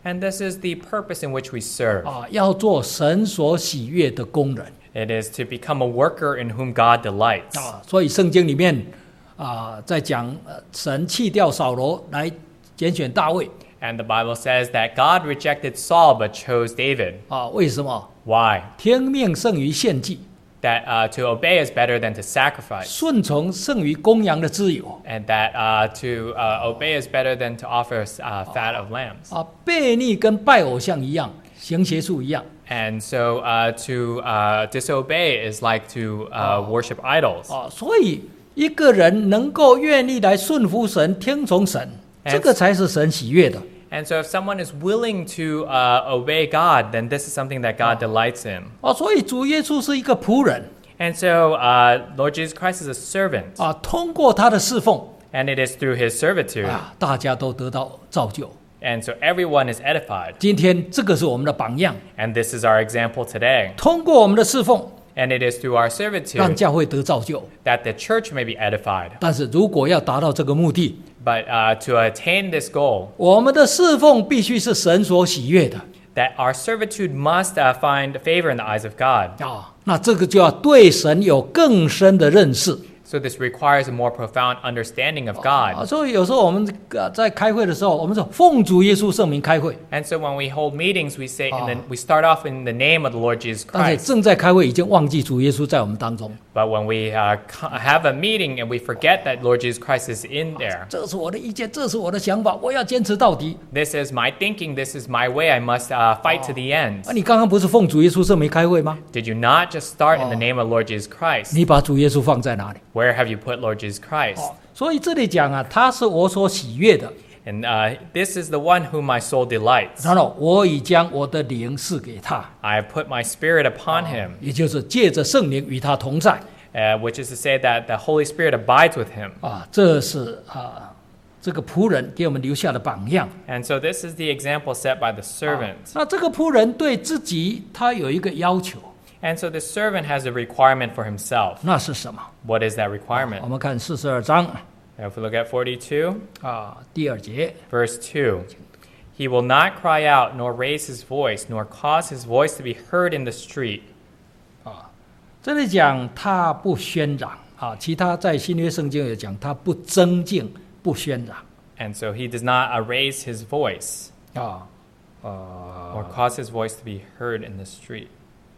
[SPEAKER 2] And this is the purpose in which we serve.
[SPEAKER 1] 啊，要做神所喜悦的工人
[SPEAKER 2] It is to become a worker in whom God delights.
[SPEAKER 1] 啊。所以圣经里面啊，在讲呃神弃掉扫罗来拣选大卫
[SPEAKER 2] And the Bible says that God rejected Saul but chose David.
[SPEAKER 1] 啊，为什么？
[SPEAKER 2] Why?
[SPEAKER 1] 听命胜于献祭，
[SPEAKER 2] That uh, to obey is better than to sacrifice.
[SPEAKER 1] 顺从胜于公羊的脂油
[SPEAKER 2] And that uh, to uh, obey is better than to offer uh, fat of lambs.
[SPEAKER 1] 啊。悖逆跟拜偶像一样，行邪术一样
[SPEAKER 2] And so uh, to uh, disobey is like to uh, worship idols.
[SPEAKER 1] 啊。所以一个人能够愿意来顺服神、听从神，这个才是神喜悦的。
[SPEAKER 2] And so if someone is willing to uh, obey God, then this is something that God delights in.
[SPEAKER 1] 哦，所以主耶稣是一个仆人
[SPEAKER 2] And so uh, Lord Jesus Christ is a servant.
[SPEAKER 1] 啊，通过他的侍奉
[SPEAKER 2] And it is through his servitude.
[SPEAKER 1] 啊，大家都得到造就。
[SPEAKER 2] And so everyone is edified.
[SPEAKER 1] 今天这个是我们的榜样，
[SPEAKER 2] And this is our example today.
[SPEAKER 1] 通过我们的侍奉，
[SPEAKER 2] And it is through our
[SPEAKER 1] 让
[SPEAKER 2] servitude
[SPEAKER 1] 教会得造就。
[SPEAKER 2] that the church may be edified.
[SPEAKER 1] 但是如果要达到这个目的，
[SPEAKER 2] But uh, to attain this goal,
[SPEAKER 1] 我们的侍奉必须是神所喜悦的
[SPEAKER 2] that our servitude must uh, find favor in the eyes of God.
[SPEAKER 1] 啊。那这个就要对神有更深的认识
[SPEAKER 2] So this requires a more profound understanding of
[SPEAKER 1] 啊。
[SPEAKER 2] God.
[SPEAKER 1] 所以有时候我们呃在开会的时候，我们说奉主耶稣圣名开会，
[SPEAKER 2] And so when we hold meetings, we say, in the, we start off in the name of the Lord Jesus
[SPEAKER 1] 但是
[SPEAKER 2] Christ.
[SPEAKER 1] 正在开会已经忘记主耶稣在我们当中。
[SPEAKER 2] But when we uh, co- have a meeting and we forget that Lord Jesus Christ is in there,
[SPEAKER 1] 这是我的意见，这是我的想法，我要坚持到底。
[SPEAKER 2] this is my thinking, this is my way, I must uh, fight to the end.
[SPEAKER 1] 啊，你刚刚不是奉主耶稣圣名开会吗？
[SPEAKER 2] Did you not just start in the name of Lord Jesus Christ?
[SPEAKER 1] 你把主耶稣放在哪里？
[SPEAKER 2] Where have you put Lord Jesus Christ?
[SPEAKER 1] 所以这里讲啊，他是我所喜悦的，
[SPEAKER 2] And uh, this is the one whom my soul delights.
[SPEAKER 1] 然后我已将我的灵赐给他，
[SPEAKER 2] I have put my spirit upon him,
[SPEAKER 1] 也就是借着圣灵与他同在
[SPEAKER 2] uh, which is to say that the Holy Spirit abides with him.
[SPEAKER 1] 啊。这是啊，这个仆人给我们留下的榜样。
[SPEAKER 2] And so this is the example set by the servant.
[SPEAKER 1] 那这个仆人对自己他有一个要求，
[SPEAKER 2] And so the servant has a requirement for himself.
[SPEAKER 1] 那是什么？
[SPEAKER 2] What is that requirement?
[SPEAKER 1] 我们看四十二章
[SPEAKER 2] Now, if we look at forty-two,
[SPEAKER 1] 啊第二节
[SPEAKER 2] verse two, he will not cry out, nor raise his voice, nor cause his voice to be heard in the street.
[SPEAKER 1] 啊，这里讲他不喧嚷啊，其他在新约圣经有讲他不增敬、不喧嚷
[SPEAKER 2] And so he does not uh, raise his voice
[SPEAKER 1] 啊，呃
[SPEAKER 2] or cause his voice to be heard in the street.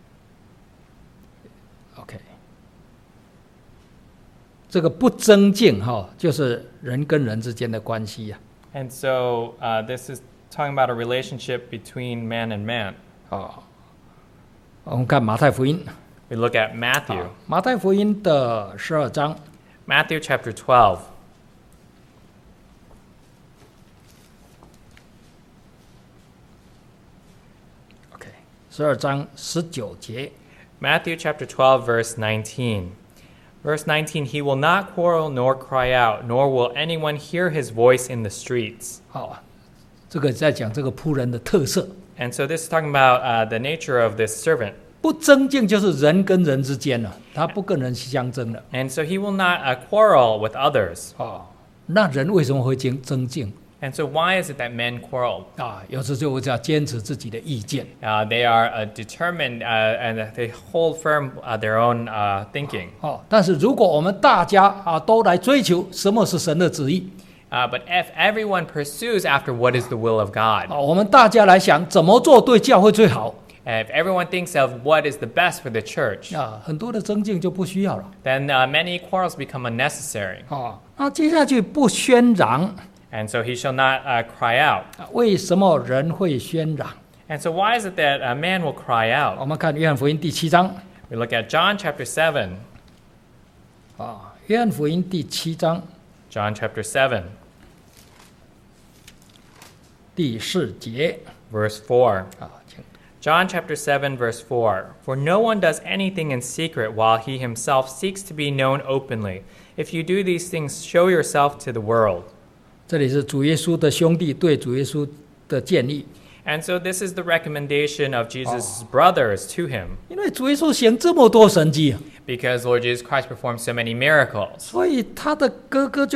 [SPEAKER 1] OK，这个不增敬哈，就是人跟人之间的关系呀、
[SPEAKER 2] And so uh, this is talking about a relationship between man and man.
[SPEAKER 1] 啊。我们看马太福音，
[SPEAKER 2] We look at Matthew.
[SPEAKER 1] 啊马太福音的十二章
[SPEAKER 2] Matthew chapter twelve.
[SPEAKER 1] OK，十二章十九节
[SPEAKER 2] Matthew chapter twelve, verse nineteen. Verse nineteen, he will not quarrel nor cry out, nor will anyone hear his voice in the streets.
[SPEAKER 1] 好，这个在讲这个仆人的特色。
[SPEAKER 2] And so this is talking about uh, the nature of this servant.
[SPEAKER 1] 不增敬就是人跟人之间了，他不跟人相争了。
[SPEAKER 2] And so he will not uh, quarrel with others.
[SPEAKER 1] 哦，那人为什么会增增敬
[SPEAKER 2] And so why is it that men quarrel?
[SPEAKER 1] 啊？有时就会要坚持自己的意见
[SPEAKER 2] Uh, they are uh, determined uh, and they hold firm uh, their own uh, thinking.
[SPEAKER 1] 哦。但是如果我们大家啊都来追求什么是神的旨意
[SPEAKER 2] Uh, but if everyone pursues after what is the will of God,
[SPEAKER 1] 啊，我们大家来想怎么做对教会最好
[SPEAKER 2] and if everyone thinks of what is the best for the church,
[SPEAKER 1] 啊，很多的增敬就不需要了
[SPEAKER 2] then uh, many quarrels become unnecessary.
[SPEAKER 1] 啊。那接下去不喧嚷
[SPEAKER 2] And so he shall not uh, cry out.
[SPEAKER 1] 啊，为什么人会喧嚷？
[SPEAKER 2] And so why is it that a man will cry
[SPEAKER 1] 我
[SPEAKER 2] out?
[SPEAKER 1] 们看约翰福音第七章
[SPEAKER 2] We look at John chapter seven.
[SPEAKER 1] 啊，约翰福音第七章
[SPEAKER 2] John chapter seven,
[SPEAKER 1] 第四节
[SPEAKER 2] verse four.
[SPEAKER 1] 啊，请
[SPEAKER 2] John chapter seven, verse four. For no one does anything in secret while he himself seeks to be known openly. If you do these things, show yourself to the world.
[SPEAKER 1] 这里是主耶稣的兄弟对主耶稣的建议，
[SPEAKER 2] And so this is the recommendation of Jesus' brothers to him,
[SPEAKER 1] 因为主耶稣行这么多神迹，
[SPEAKER 2] because Lord Jesus Christ performed so many miracles.
[SPEAKER 1] 所以他的哥哥就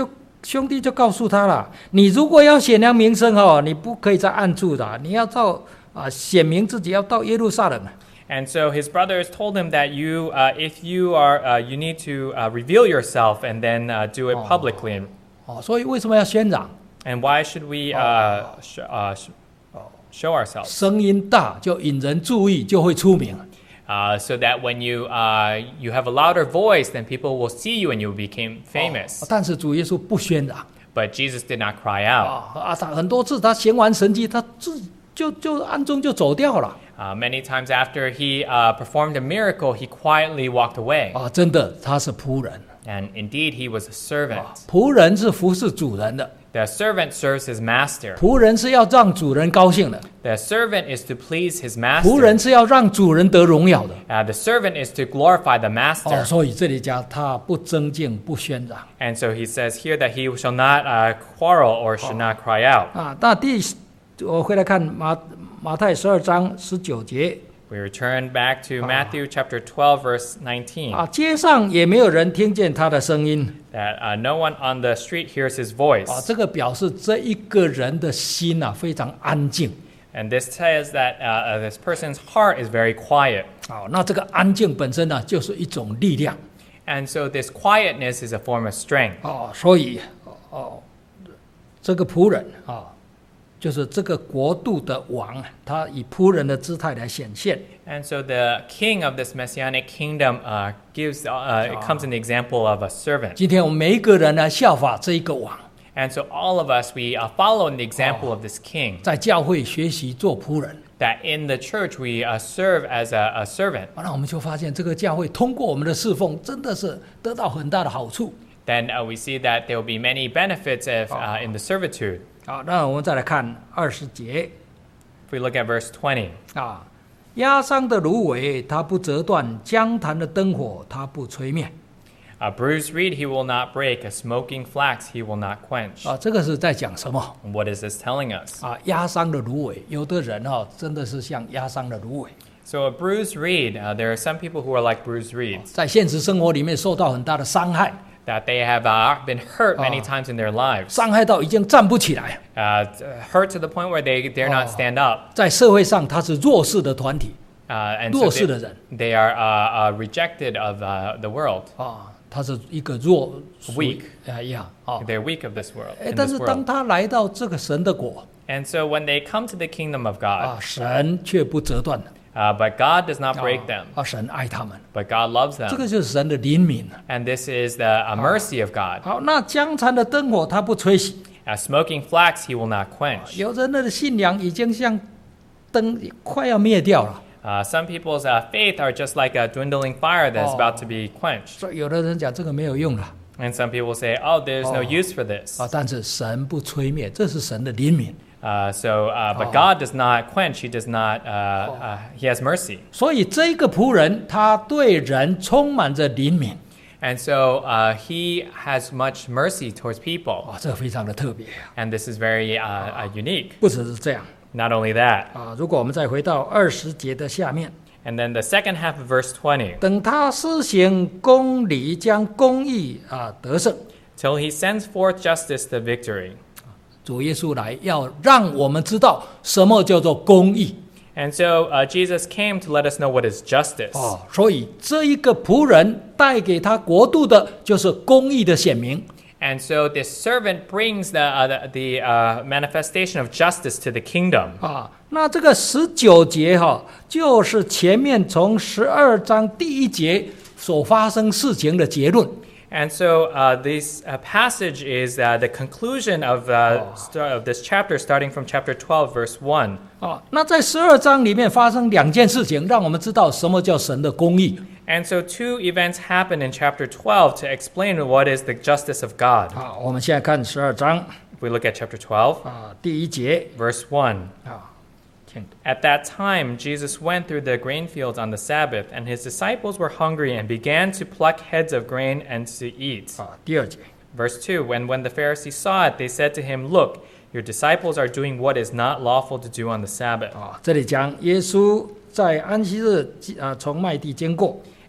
[SPEAKER 1] 兄弟就告诉他了，你如果要显扬名声哦，你不可以在暗处的，你要到啊显明自己，要到耶路撒冷。
[SPEAKER 2] And so his brothers told him that you, uh, if you are, uh, you need to uh, reveal yourself and then uh, do it publicly.
[SPEAKER 1] 哦，所以为什么要宣嚷？
[SPEAKER 2] And why should we uh, sh- uh, sh- show ourselves?
[SPEAKER 1] 声音大就引人注意，就会出名。
[SPEAKER 2] Uh, so that when you uh, you have a louder voice, then people will see you and you became famous.
[SPEAKER 1] 但是主耶稣不宣嚷
[SPEAKER 2] But Jesus did not cry out.
[SPEAKER 1] 啊啊！他很多次他行完神迹，他自就就暗中就走掉了
[SPEAKER 2] Uh, many times after he uh, performed a miracle, he quietly walked away.
[SPEAKER 1] 啊！真的，他是仆人，
[SPEAKER 2] And indeed, he was a servant.
[SPEAKER 1] 仆人是服侍主人的，
[SPEAKER 2] The servant serves his master.
[SPEAKER 1] 仆人是要让主人高兴的，
[SPEAKER 2] The servant is to please his
[SPEAKER 1] 仆人
[SPEAKER 2] master.
[SPEAKER 1] 是要让主人得荣耀的。
[SPEAKER 2] Uh, the servant is to glorify the
[SPEAKER 1] 哦，
[SPEAKER 2] master.
[SPEAKER 1] 所以这里讲他不争竞，不宣嚷
[SPEAKER 2] And so he says here that he shall not uh, quarrel or should not cry out.
[SPEAKER 1] 啊。那第我回来看马马太十二章十九节
[SPEAKER 2] We return back to Matthew chapter twelve, verse nineteen.
[SPEAKER 1] 啊，街上也没有人听见他的声音
[SPEAKER 2] That uh, no one on the street hears his
[SPEAKER 1] 啊，
[SPEAKER 2] voice.
[SPEAKER 1] 这个表示这一个人的心啊非常安静
[SPEAKER 2] And this says that uh, uh, this person's heart is very quiet.
[SPEAKER 1] 啊。那这个安静本身呢，就是一种力量
[SPEAKER 2] And so this quietness is a form of strength.
[SPEAKER 1] 哦，所以哦，这个仆人啊，就是这个国度的王，他以仆人的姿态来显现
[SPEAKER 2] And so the king of this messianic kingdom uh, gives, uh, it comes in the example of a servant.
[SPEAKER 1] 今天我们每一个人呢，效法这一个王，
[SPEAKER 2] And so all of us, we uh, follow in the example of this king.
[SPEAKER 1] 在教会学习做仆人。
[SPEAKER 2] That in the church we uh, serve as a, a servant.
[SPEAKER 1] 那我们就发现，这个教会通过我们的侍奉，真的是得到很大的好处。
[SPEAKER 2] Then uh, we see that there will be many benefits if, uh, in the servitude.
[SPEAKER 1] 好，那我们再来看二十节
[SPEAKER 2] If we look at verse twenty.
[SPEAKER 1] 啊，压伤的芦苇它不折断，将弹的灯火它不吹灭
[SPEAKER 2] A bruised reed he will not break, a smoking flax he will not quench.
[SPEAKER 1] 啊。这个是在讲什么
[SPEAKER 2] What is this telling us?
[SPEAKER 1] 啊？压伤的芦苇，有的人哦，真的是像压伤的芦苇，
[SPEAKER 2] So a bruised reed, uh, there are some people who are like bruised reeds,
[SPEAKER 1] 在现实生活里面受到很大的伤害，
[SPEAKER 2] that they have uh, been hurt many times in their lives,
[SPEAKER 1] 伤害到已经站不起来，
[SPEAKER 2] uh, hurt to the point where they dare not stand up.
[SPEAKER 1] 在社会上他是弱势的团体
[SPEAKER 2] Uh, and
[SPEAKER 1] 弱
[SPEAKER 2] so
[SPEAKER 1] 势
[SPEAKER 2] they,
[SPEAKER 1] 的人
[SPEAKER 2] they are uh, uh, rejected of uh, the world.
[SPEAKER 1] 啊，他是一个弱
[SPEAKER 2] Weak
[SPEAKER 1] 啊一样啊。
[SPEAKER 2] They're weak of this world.
[SPEAKER 1] 哎，
[SPEAKER 2] In
[SPEAKER 1] 但
[SPEAKER 2] this
[SPEAKER 1] 是当
[SPEAKER 2] world.
[SPEAKER 1] 他来到这个神的国
[SPEAKER 2] And so when they come to the kingdom of God,
[SPEAKER 1] 啊，神却不折断
[SPEAKER 2] uh, but God does not break them,
[SPEAKER 1] 啊，神爱他们，
[SPEAKER 2] but God loves
[SPEAKER 1] 这个
[SPEAKER 2] them.
[SPEAKER 1] 就是神的怜悯。
[SPEAKER 2] And this is the uh, mercy of God.
[SPEAKER 1] 好，那将残的灯火他不吹熄，
[SPEAKER 2] A smoking flax he will not quench.
[SPEAKER 1] 有人的信仰已经像灯快要灭掉了，
[SPEAKER 2] Uh, some people's uh, faith are just like a dwindling fire that's
[SPEAKER 1] Oh.
[SPEAKER 2] about to be quenched.
[SPEAKER 1] 所以有的人讲这个没有用了
[SPEAKER 2] And some people say, oh, there's no
[SPEAKER 1] Oh.
[SPEAKER 2] use for this.
[SPEAKER 1] 啊，但是神不吹灭，这是神的怜悯。
[SPEAKER 2] Uh, so, uh, but
[SPEAKER 1] Oh.
[SPEAKER 2] God does not quench. He does not, uh, uh, he has mercy.
[SPEAKER 1] 所以这个仆人他对人充满着怜悯
[SPEAKER 2] And so uh, he has much mercy towards people.
[SPEAKER 1] 啊，这个非常的特别。
[SPEAKER 2] And this is very uh, uh, unique.
[SPEAKER 1] 不只是这样
[SPEAKER 2] Not only that.
[SPEAKER 1] 啊，如果我们再回到二十节的下面，
[SPEAKER 2] And then the second half of verse twenty.
[SPEAKER 1] 等他施行公理，将公义啊得胜。
[SPEAKER 2] Till he sends forth justice to victory.
[SPEAKER 1] 主耶稣来要让我们知道什么叫做公义
[SPEAKER 2] And so uh, Jesus came to let us know what is justice.
[SPEAKER 1] 哦，所以这一个仆人带给他国度的就是公义的显明
[SPEAKER 2] And so this servant brings the, uh, the, the uh, manifestation of justice to the kingdom.
[SPEAKER 1] 啊。那这个十九节哈、就是前面从十二章第一节所发生事情的结论
[SPEAKER 2] And so uh, this uh, passage is uh, the conclusion of, uh, st- of this chapter, starting from chapter twelve, verse one.
[SPEAKER 1] 啊。那在十二章里面发生两件事情，让我们知道什么叫神的公义
[SPEAKER 2] And so two events happen in chapter twelve to explain what is the justice of God.
[SPEAKER 1] 啊。我们现在看十二章
[SPEAKER 2] If we look at chapter twelve,
[SPEAKER 1] 啊第一节
[SPEAKER 2] verse one.
[SPEAKER 1] 啊，请
[SPEAKER 2] At that time, Jesus went through the grain fields on the Sabbath, and his disciples were hungry and began to pluck heads of grain and to eat.
[SPEAKER 1] 啊第二节
[SPEAKER 2] Verse two. When, when the Pharisees saw it, they said to him, Look, your disciples are doing what is not lawful to do on the Sabbath.
[SPEAKER 1] 啊，这里讲耶稣在安息日啊从麦地经过。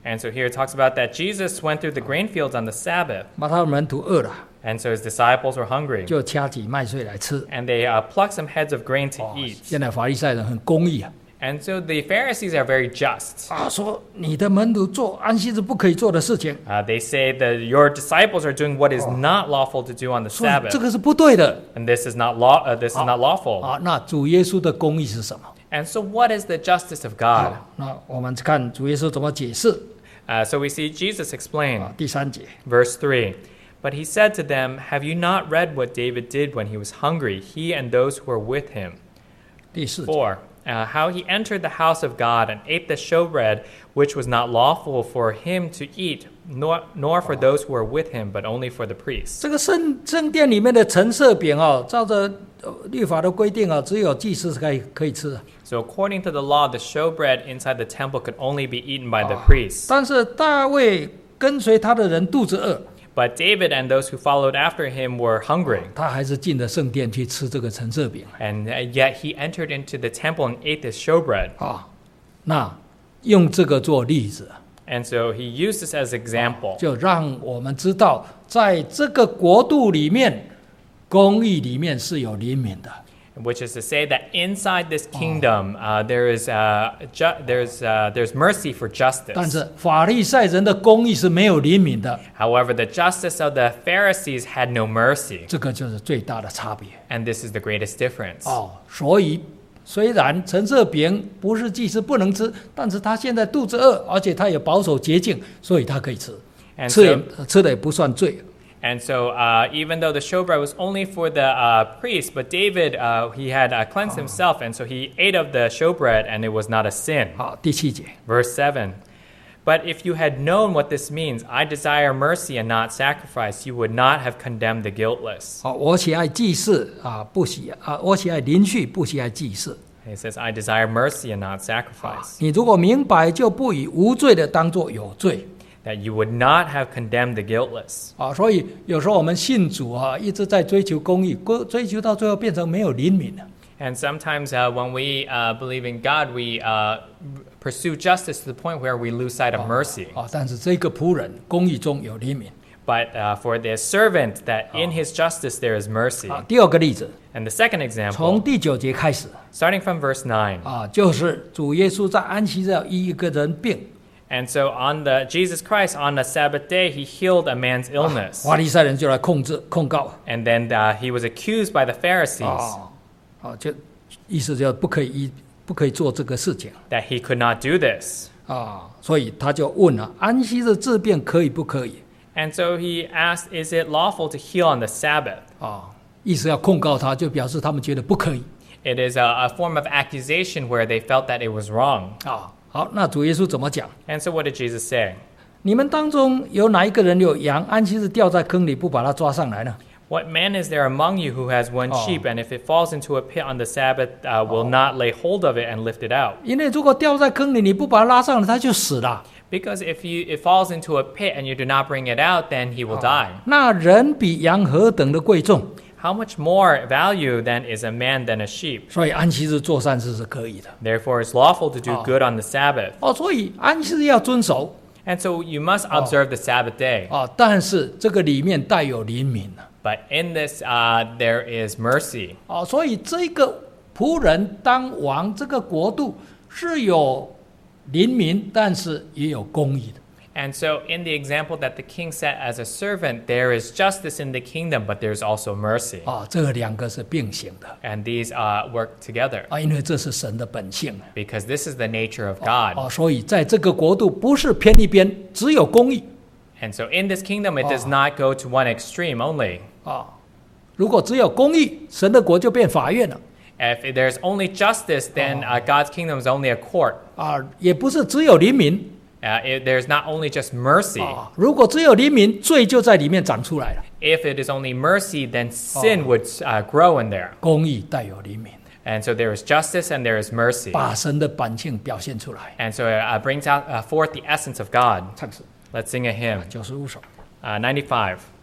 [SPEAKER 2] And so here it talks about that Jesus went through the grain fields on the Sabbath.
[SPEAKER 1] 把他的门徒饿了，
[SPEAKER 2] And so his disciples were hungry.
[SPEAKER 1] 就掐起麦穗来吃。
[SPEAKER 2] And they uh, plucked some heads of grain to
[SPEAKER 1] 哦，
[SPEAKER 2] eat.
[SPEAKER 1] 现在法利赛人很公义啊，
[SPEAKER 2] And so the Pharisees are very just.
[SPEAKER 1] 啊，说你的门徒做安息日不可以做的事情，
[SPEAKER 2] Uh, they say that your disciples are doing what is not lawful to do on the
[SPEAKER 1] 所以
[SPEAKER 2] Sabbath.
[SPEAKER 1] 这个是不对的
[SPEAKER 2] And this is not law. Uh, this is not lawful.
[SPEAKER 1] 啊。那主耶稣的公义是什么？
[SPEAKER 2] And so what is the justice of God?
[SPEAKER 1] 啊，那我们看主耶稣怎么解释
[SPEAKER 2] Uh, so we see Jesus explain.
[SPEAKER 1] 啊。第三节，
[SPEAKER 2] Verse three. But he said to them, Have you not read what David did when he was hungry, he and those who were with him?
[SPEAKER 1] 第四节，
[SPEAKER 2] Four. Uh, how he entered the house of God and ate the showbread, which was not lawful for him to eat, nor, nor for those who were with him, but only for the priests.
[SPEAKER 1] 这个圣圣殿里面的陈设饼哦，照着呃律法的规定啊，只有祭司是可以可以吃的。
[SPEAKER 2] So according to the law, the showbread inside the temple could only be eaten by the priests.
[SPEAKER 1] 但是大卫跟随他的人肚子饿，
[SPEAKER 2] But David and those who followed after him were hungry.
[SPEAKER 1] 他还是进了圣殿去吃这个陈设饼
[SPEAKER 2] And uh, yet he entered into the temple and ate this showbread.
[SPEAKER 1] 啊。那用这个做例子，
[SPEAKER 2] And so he used this as example.
[SPEAKER 1] 就让我们知道，在这个国度里面，公义里面是有怜悯的。
[SPEAKER 2] Which is to say that inside this kingdom, uh, there is uh, ju- there's uh, there's mercy for
[SPEAKER 1] 但
[SPEAKER 2] justice.
[SPEAKER 1] 是法利赛人的公义是没有怜悯的，
[SPEAKER 2] However, the justice of the Pharisees had no mercy,
[SPEAKER 1] 这个就是最大的差别
[SPEAKER 2] and this is the greatest difference.
[SPEAKER 1] 哦。所以虽然陈设饼不是祭司不能吃，但是他现在肚子饿，而且他也保守洁净，所以他可以吃，
[SPEAKER 2] And
[SPEAKER 1] 吃也
[SPEAKER 2] so,
[SPEAKER 1] 吃的也不算罪。
[SPEAKER 2] and so uh, even though the showbread was only for the uh, priest, but David, uh, he had uh, cleansed himself, and so he ate of the showbread, and it was not a sin.
[SPEAKER 1] 好，第七节，
[SPEAKER 2] Verse seven. But if you had known what this means, I desire mercy and not sacrifice, you would not have condemned the guiltless.
[SPEAKER 1] 好，我喜爱祭祀啊，不喜啊，我喜爱邻续，不喜爱祭祀。
[SPEAKER 2] He says, I desire mercy and not sacrifice.
[SPEAKER 1] 你如果明白，就不以无罪的当作有罪
[SPEAKER 2] That you would not have condemned the guiltless.
[SPEAKER 1] 啊。所以有时候我们信主啊，一直在追求公义，追追求到最后变成没有怜悯了。
[SPEAKER 2] And sometimes uh, when we uh, believe in God, we uh, pursue justice to the point where we lose sight of mercy.
[SPEAKER 1] 啊，但是这个仆人公义中有怜悯
[SPEAKER 2] But uh, for the servant, that in his justice there is mercy.
[SPEAKER 1] 啊。第二个例子，
[SPEAKER 2] And the second
[SPEAKER 1] 从
[SPEAKER 2] example,
[SPEAKER 1] 第九节开始
[SPEAKER 2] starting from verse nine.
[SPEAKER 1] 啊，就是主耶稣在安息日医一个人病，
[SPEAKER 2] And so on the Jesus Christ on the Sabbath day, he healed a man's illness.
[SPEAKER 1] 法利赛人就来控制控告
[SPEAKER 2] And then uh, he was accused by the Pharisees
[SPEAKER 1] 啊啊，就意思就不可以医不可以做这个事情
[SPEAKER 2] that he could not do this.
[SPEAKER 1] 啊，所以他就问了：安息日治病可以不可以
[SPEAKER 2] And so he asked, Is it lawful to heal on the Sabbath?
[SPEAKER 1] 啊？意思要控告他，就表示他们觉得不可以
[SPEAKER 2] It is a, a form of accusation where they felt that it was wrong.
[SPEAKER 1] 啊。好，那主耶稣怎么讲？
[SPEAKER 2] And so what did Jesus say?
[SPEAKER 1] 你们当中有哪一个人有羊，安息日掉在坑里，不把它抓上来呢？
[SPEAKER 2] What man is there among you who has one
[SPEAKER 1] Oh.
[SPEAKER 2] sheep, and if it falls into a pit on the Sabbath, uh, will not lay hold of it and lift it out?
[SPEAKER 1] 因为如果掉在坑里，你不把它拉上来，它就死了。
[SPEAKER 2] Because if you it falls into a pit and you do not bring it out, then he will die.
[SPEAKER 1] 那人比羊何等的贵重？
[SPEAKER 2] How much more value then is a man than a sheep?
[SPEAKER 1] 所以安息日做善事是可以的
[SPEAKER 2] Therefore, it's lawful to do
[SPEAKER 1] Oh.
[SPEAKER 2] good on the Sabbath.
[SPEAKER 1] 哦。所以安息日要遵守
[SPEAKER 2] And so you must observe the Sabbath day.
[SPEAKER 1] 啊，但是这个里面带有怜悯了
[SPEAKER 2] But in this, uh, there is mercy.
[SPEAKER 1] 哦。所以这个仆人当王，这个国度是有怜悯，但是也有公义的。
[SPEAKER 2] And so in the example that the king set as a servant, there is justice in the kingdom, but there's also mercy.
[SPEAKER 1] 啊，这个两个是并行的
[SPEAKER 2] And these uh, work together
[SPEAKER 1] 啊，因为这是神的本性
[SPEAKER 2] because this is the nature of
[SPEAKER 1] 啊，
[SPEAKER 2] God.
[SPEAKER 1] 所以在这个国度不是偏一边，只有公义
[SPEAKER 2] And so in this kingdom, it does
[SPEAKER 1] Oh.
[SPEAKER 2] not go to one extreme only.
[SPEAKER 1] 啊。如果只有公义，神的国就变法院了
[SPEAKER 2] If there's only justice, then uh, God's kingdom is only a court.
[SPEAKER 1] 啊，也不是只有怜悯
[SPEAKER 2] Uh, it, there's not only just mercy.
[SPEAKER 1] 啊。如果只有怜悯，罪就在里面长出来了。
[SPEAKER 2] If it is only mercy, then sin would uh, grow in there.
[SPEAKER 1] 公义带有怜悯，
[SPEAKER 2] And so there is justice and there is mercy.
[SPEAKER 1] 把神的本性表现出来。
[SPEAKER 2] And so it uh, brings out uh, forth the essence of God.
[SPEAKER 1] 唱诗
[SPEAKER 2] Let's sing a hymn.
[SPEAKER 1] 九十五首。
[SPEAKER 2] Uh, ninety-five.